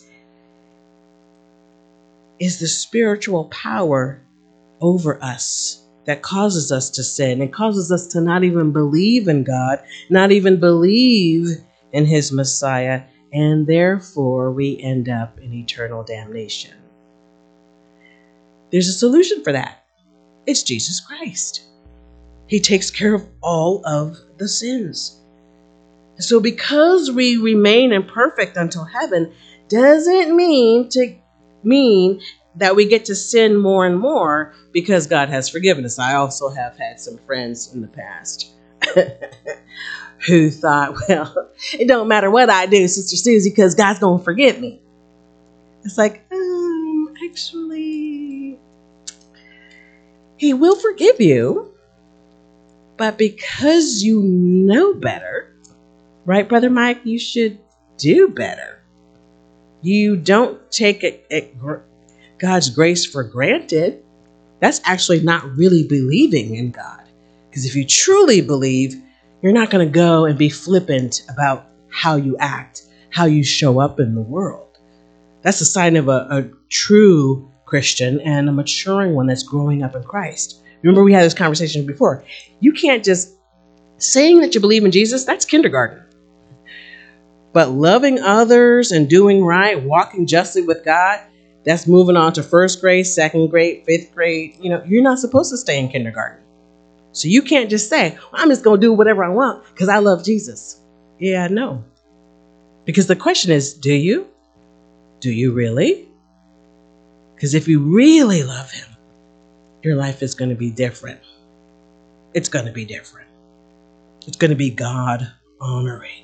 is the spiritual power over us that causes us to sin and causes us to not even believe in God, not even believe in his Messiah, and therefore we end up in eternal damnation. There's a solution for that. It's Jesus Christ. He takes care of all of the sins. So because we remain imperfect until heaven doesn't mean to mean that we get to sin more and more because God has forgiven us. I also have had some friends in the past who thought, well, it don't matter what I do, Sister Susie, because God's going to forgive me. It's like, um, actually, he will forgive you, but because you know better, right, Brother Mike, you should do better. You don't take it, it, God's grace for granted. That's actually not really believing in God. Because if you truly believe, you're not going to go and be flippant about how you act, how you show up in the world. That's a sign of a, a true Christian and a maturing one that's growing up in Christ. Remember, we had this conversation before. You can't just saying that you believe in Jesus, that's kindergarten. But loving others and doing right, walking justly with God, that's moving on to first grade, second grade, fifth grade. You know, you're not supposed to stay in kindergarten. So you can't just say, well, I'm just going to do whatever I want because I love Jesus. Yeah, no. Because the question is, do you? Do you really? Because if you really love him, your life is going to be different. It's going to be different. It's going to be God honoring.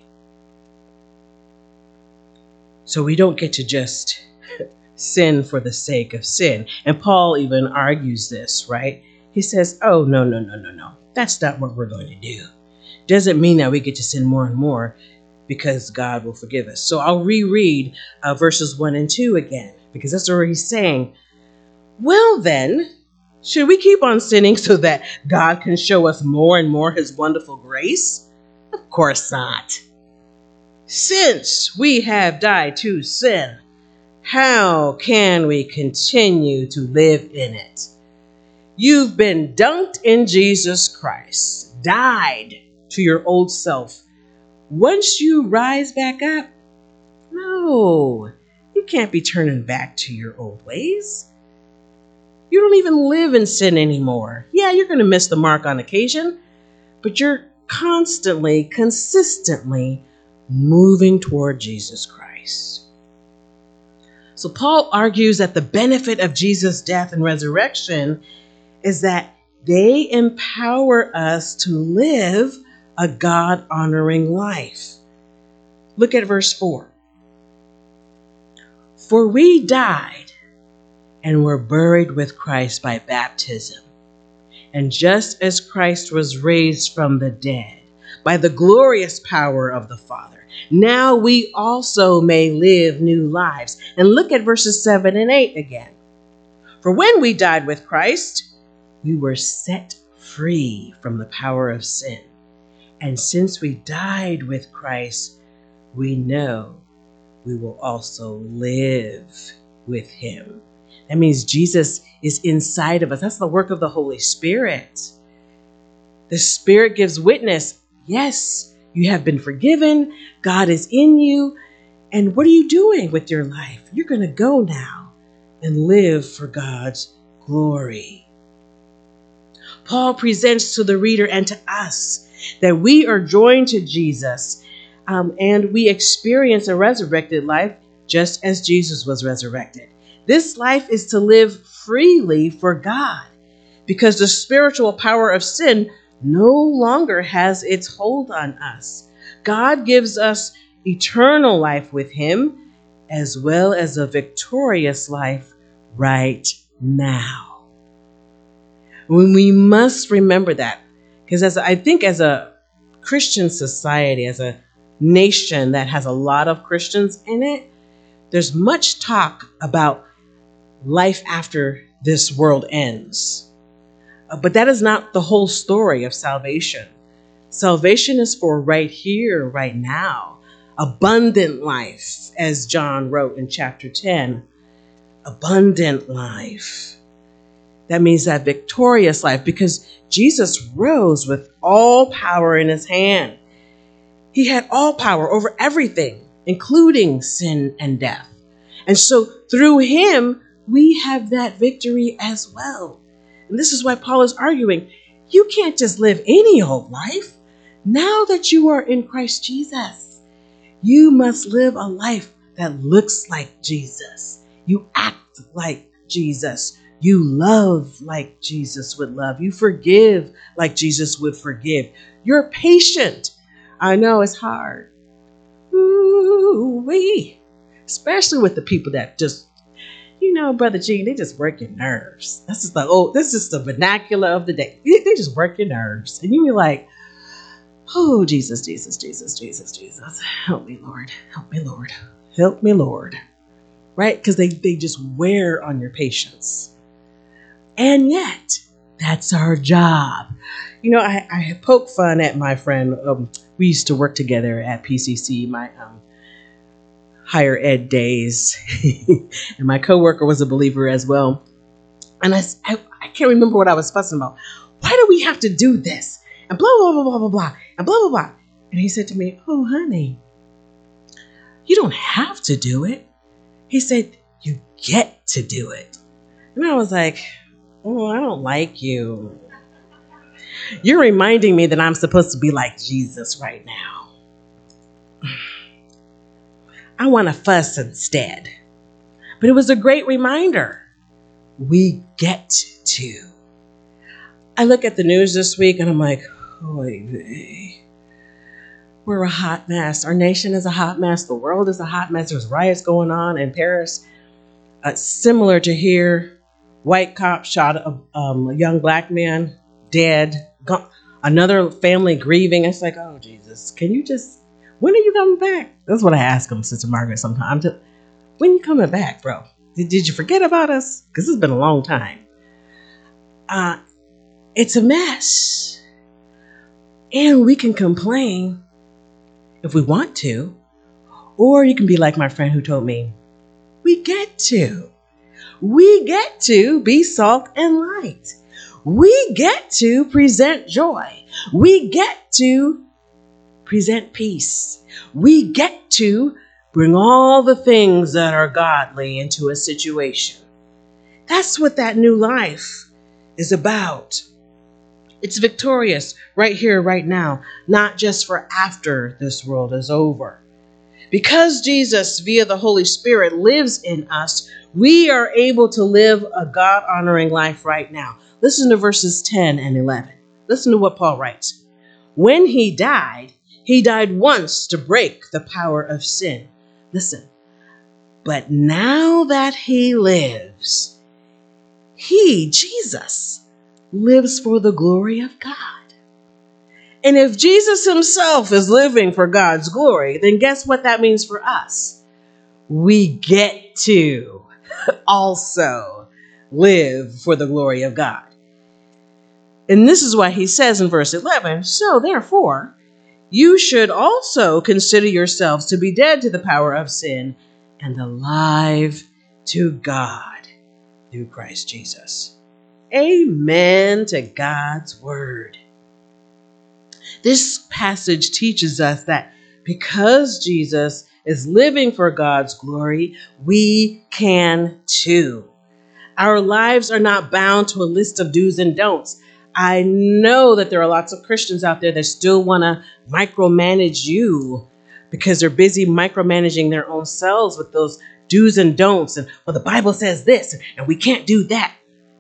So we don't get to just sin for the sake of sin. And Paul even argues this, right? He says, oh, no, no, no, no, no. That's not what we're going to do. Doesn't mean that we get to sin more and more because God will forgive us. So I'll reread uh, verses one and two again, because that's where he's saying, well, then, should we keep on sinning so that God can show us more and more his wonderful grace? Of course not. Since we have died to sin, how can we continue to live in it? You've been dunked in Jesus Christ, died to your old self. Once you rise back up, no, you can't be turning back to your old ways. You don't even live in sin anymore. Yeah, you're going to miss the mark on occasion, but you're constantly, consistently moving toward Jesus Christ. So Paul argues that the benefit of Jesus' death and resurrection is that they empower us to live a God-honoring life. Look at verse four. For we died and were buried with Christ by baptism. And just as Christ was raised from the dead by the glorious power of the Father, now we also may live new lives. And look at verses seven and eight again. For when we died with Christ, we were set free from the power of sin. And since we died with Christ, we know we will also live with him. That means Jesus is inside of us. That's the work of the Holy Spirit. The Spirit gives witness. Yes, you have been forgiven. God is in you. And what are you doing with your life? You're going to go now and live for God's glory. Paul presents to the reader and to us that we are joined to Jesus um, and we experience a resurrected life just as Jesus was resurrected. This life is to live freely for God because the spiritual power of sin no longer has its hold on us. God gives us eternal life with him as well as a victorious life right now. We must remember that because as I think as a Christian society, as a nation that has a lot of Christians in it, there's much talk about life after this world ends. Uh, but that is not the whole story of salvation. Salvation is for right here, right now. Abundant life, as John wrote in chapter ten. Abundant life. That means that victorious life because Jesus rose with all power in his hand. He had all power over everything, including sin and death. And so through him, we have that victory as well. And this is why Paul is arguing, you can't just live any old life. Now that you are in Christ Jesus, you must live a life that looks like Jesus. You act like Jesus. You love like Jesus would love. You forgive like Jesus would forgive. You're patient. I know it's hard. Ooh-wee. Especially with the people that just, you know, Brother Gene, they just work your nerves. This is the old, this is the vernacular of the day. They just work your nerves. And you be like, oh, Jesus, Jesus, Jesus, Jesus, Jesus. Help me, Lord. Help me, Lord. Help me, Lord. Right? Because they, they just wear on your patience. And yet, that's our job. You know, I, I poke fun at my friend. Um, we used to work together at P C C, my um, higher ed days. And my coworker was a believer as well. And I, I, I can't remember what I was fussing about. Why do we have to do this? And blah, blah, blah, blah, blah, blah, and blah, blah, blah. And he said to me, oh, honey, you don't have to do it. He said, you get to do it. And I was like, oh, I don't like you. You're reminding me that I'm supposed to be like Jesus right now. I want to fuss instead. But it was a great reminder. We get to. I look at the news this week and I'm like, oy vey. We're a hot mess. Our nation is a hot mess. The world is a hot mess. There's riots going on in Paris. Uh, similar to here, white cop shot a, um, a young black man, dead. Gone. Another family grieving. It's like, oh, Jesus, can you just, when are you coming back? That's what I ask him, Sister Margaret, sometimes. Just, when you coming back, bro? Did, did you forget about us? Because it's been a long time. Uh, it's a mess. And we can complain if we want to. Or you can be like my friend who told me, We get to. We get to be salt and light. We get to present joy. We get to present peace. We get to bring all the things that are godly into a situation. That's what that new life is about. It's victorious right here, right now, not just for after this world is over. Because Jesus, via the Holy Spirit, lives in us, we are able to live a God-honoring life right now. Listen to verses ten and eleven. Listen to what Paul writes. When he died, he died once to break the power of sin. Listen. But now that he lives, he, Jesus, lives for the glory of God. And if Jesus himself is living for God's glory, then guess what that means for us? We get to also live for the glory of God. And this is why he says in verse eleven, so therefore, you should also consider yourselves to be dead to the power of sin and alive to God through Christ Jesus. Amen to God's word. This passage teaches us that because Jesus is living for God's glory, we can too. Our lives are not bound to a list of do's and don'ts. I know that there are lots of Christians out there that still want to micromanage you because they're busy micromanaging their own selves with those do's and don'ts. And, well, the Bible says this, and we can't do that.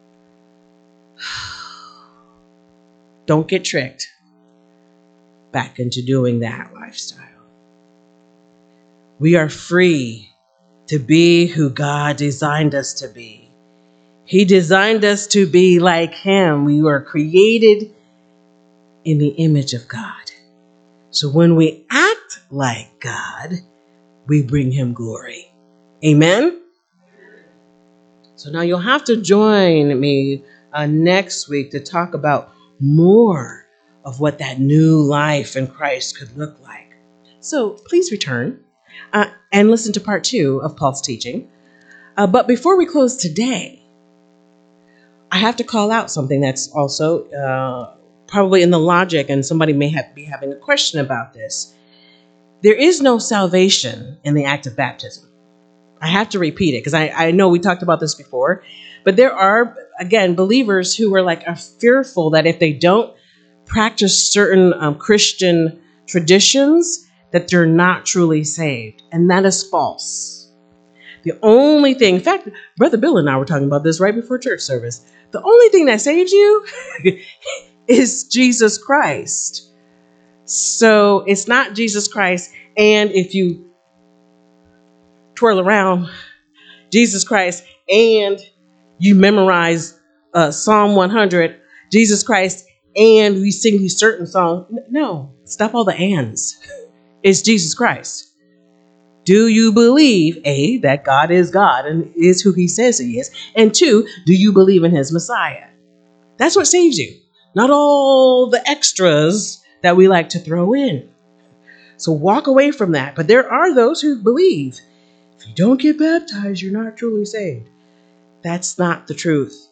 Don't get tricked back into doing that lifestyle. We are free to be who God designed us to be. He designed us to be like him. We were created in the image of God. So when we act like God, we bring him glory. Amen? So now you'll have to join me uh, next week to talk about more of what that new life in Christ could look like. So please return uh, and listen to part two of Paul's teaching. Uh, but before we close today, I have to call out something that's also uh, probably in the logic, and somebody may have, be having a question about this. There is no salvation in the act of baptism. I have to repeat it because I, I know we talked about this before, but there are, again, believers who are like are fearful that if they don't practice certain um, Christian traditions, that they're not truly saved. And that is false. The only thing, in fact, Brother Bill and I were talking about this right before church service. The only thing that saves you is Jesus Christ. So it's not Jesus Christ. And if you twirl around Jesus Christ and you memorize uh, Psalm one hundred, Jesus Christ, and we sing these certain songs. No, stop all the ands. It's Jesus Christ. Do you believe, A, that God is God and is who he says he is? And two, do you believe in his Messiah? That's what saves you, not all the extras that we like to throw in. So walk away from that. But there are those who believe if you don't get baptized, you're not truly saved. That's not the truth.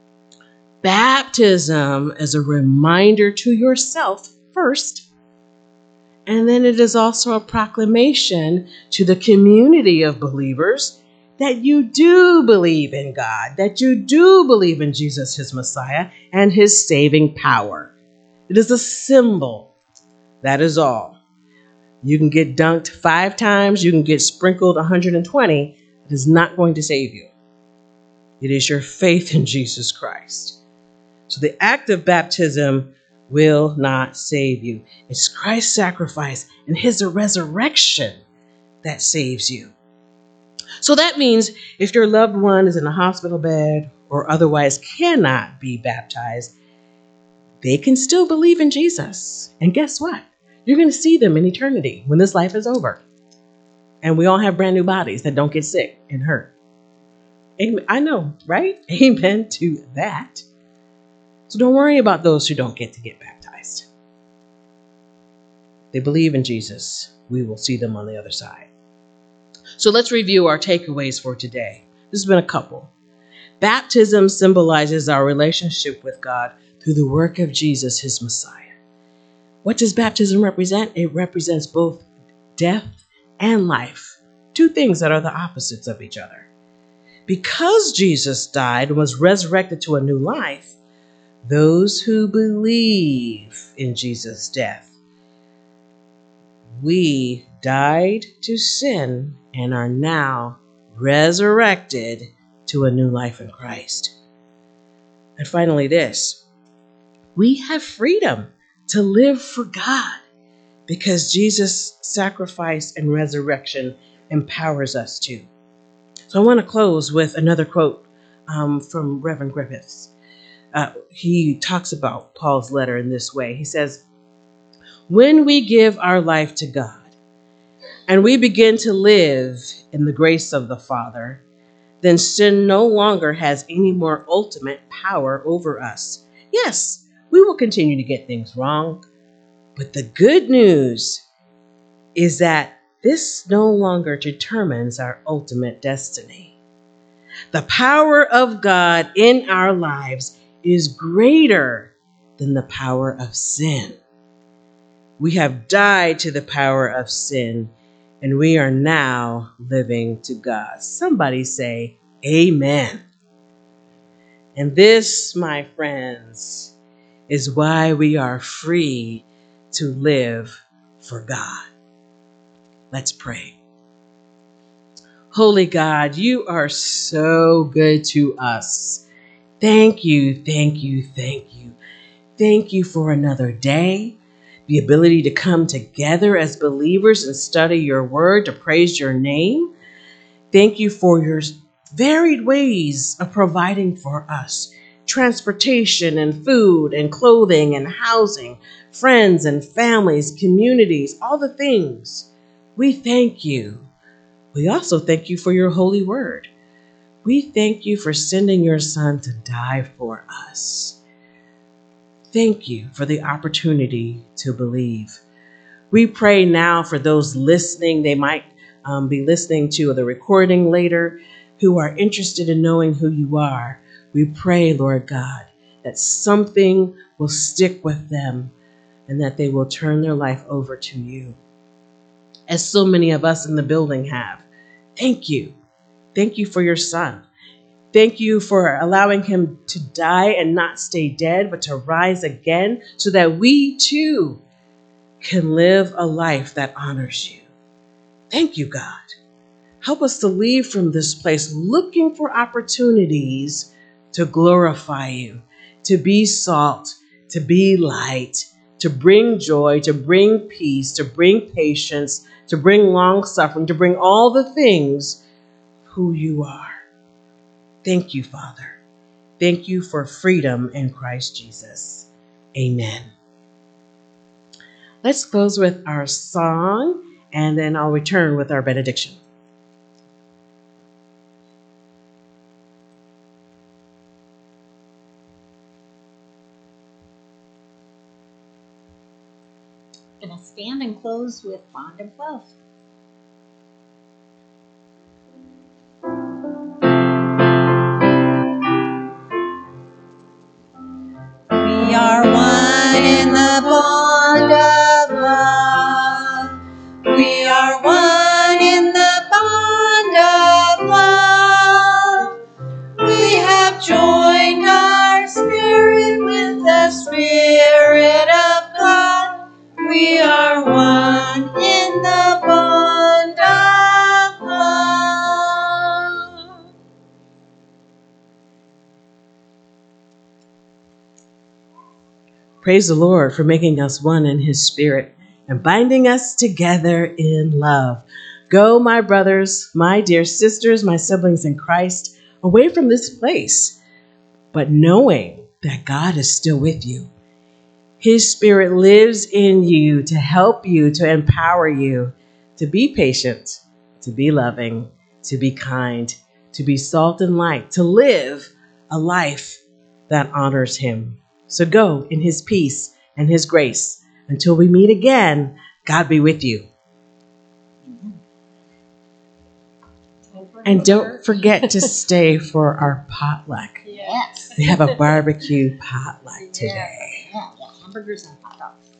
Baptism is a reminder to yourself first. And then it is also a proclamation to the community of believers that you do believe in God, that you do believe in Jesus, his Messiah, and his saving power. It is a symbol. That is all. You can get dunked five times. You can get sprinkled one hundred twenty. It is not going to save you. It is your faith in Jesus Christ. So the act of baptism will not save you. It's Christ's sacrifice and his resurrection that saves you. So that means if your loved one is in a hospital bed or otherwise cannot be baptized, they can still believe in Jesus. And guess what? You're going to see them in eternity when this life is over. And we all have brand new bodies that don't get sick and hurt. Amen. I know, right? Amen to that. So don't worry about those who don't get to get baptized. They believe in Jesus. We will see them on the other side. So let's review our takeaways for today. There's been a couple. Baptism symbolizes our relationship with God through the work of Jesus, his Messiah. What does baptism represent? It represents both death and life, two things that are the opposites of each other. Because Jesus died and was resurrected to a new life, those who believe in Jesus' death, we died to sin and are now resurrected to a new life in Christ. And finally, this, we have freedom to live for God because Jesus' sacrifice and resurrection empowers us to. So I want to close with another quote um, from Reverend Griffiths. Uh, he talks about Paul's letter in this way. He says, when we give our life to God and we begin to live in the grace of the Father, then sin no longer has any more ultimate power over us. Yes, we will continue to get things wrong, but the good news is that this no longer determines our ultimate destiny. The power of God in our lives is greater than the power of sin. We have died to the power of sin, and we are now living to God. Somebody say, Amen. And this, my friends, is why we are free to live for God. Let's pray. Holy God, you are so good to us. Thank you, thank you, thank you. Thank you for another day, the ability to come together as believers and study your word, to praise your name. Thank you for your varied ways of providing for us transportation and food and clothing and housing, friends and families, communities, all the things. We thank you. We also thank you for your holy word. We thank you for sending your son to die for us. Thank you for the opportunity to believe. We pray now for those listening. They might um, be listening to the recording later who are interested in knowing who you are. We pray, Lord God, that something will stick with them and that they will turn their life over to you, as so many of us in the building have. Thank you. Thank you for your son. Thank you for allowing him to die and not stay dead, but to rise again so that we too can live a life that honors you. Thank you, God. Help us to leave from this place looking for opportunities to glorify you, to be salt, to be light, to bring joy, to bring peace, to bring patience, to bring long suffering, to bring all the things who you are. Thank you, Father. Thank you for freedom in Christ Jesus. Amen. Let's close with our song, and then I'll return with our benediction. I'm going to stand and close with Bond of Love. We are one in the bond of love. We are one in the bond of love. We have joined our spirit with the Spirit of God. We are one in the bond of love. Praise the Lord for making us one in his spirit and binding us together in love. Go, my brothers, my dear sisters, my siblings in Christ, away from this place, but knowing that God is still with you. His spirit lives in you to help you, to empower you, to be patient, to be loving, to be kind, to be salt and light, to live a life that honors him. So go in his peace and his grace. Until we meet again, God be with you. And don't forget to stay for our potluck. Yes. We have a barbecue potluck today. Yeah, yeah, hamburgers and hot dogs.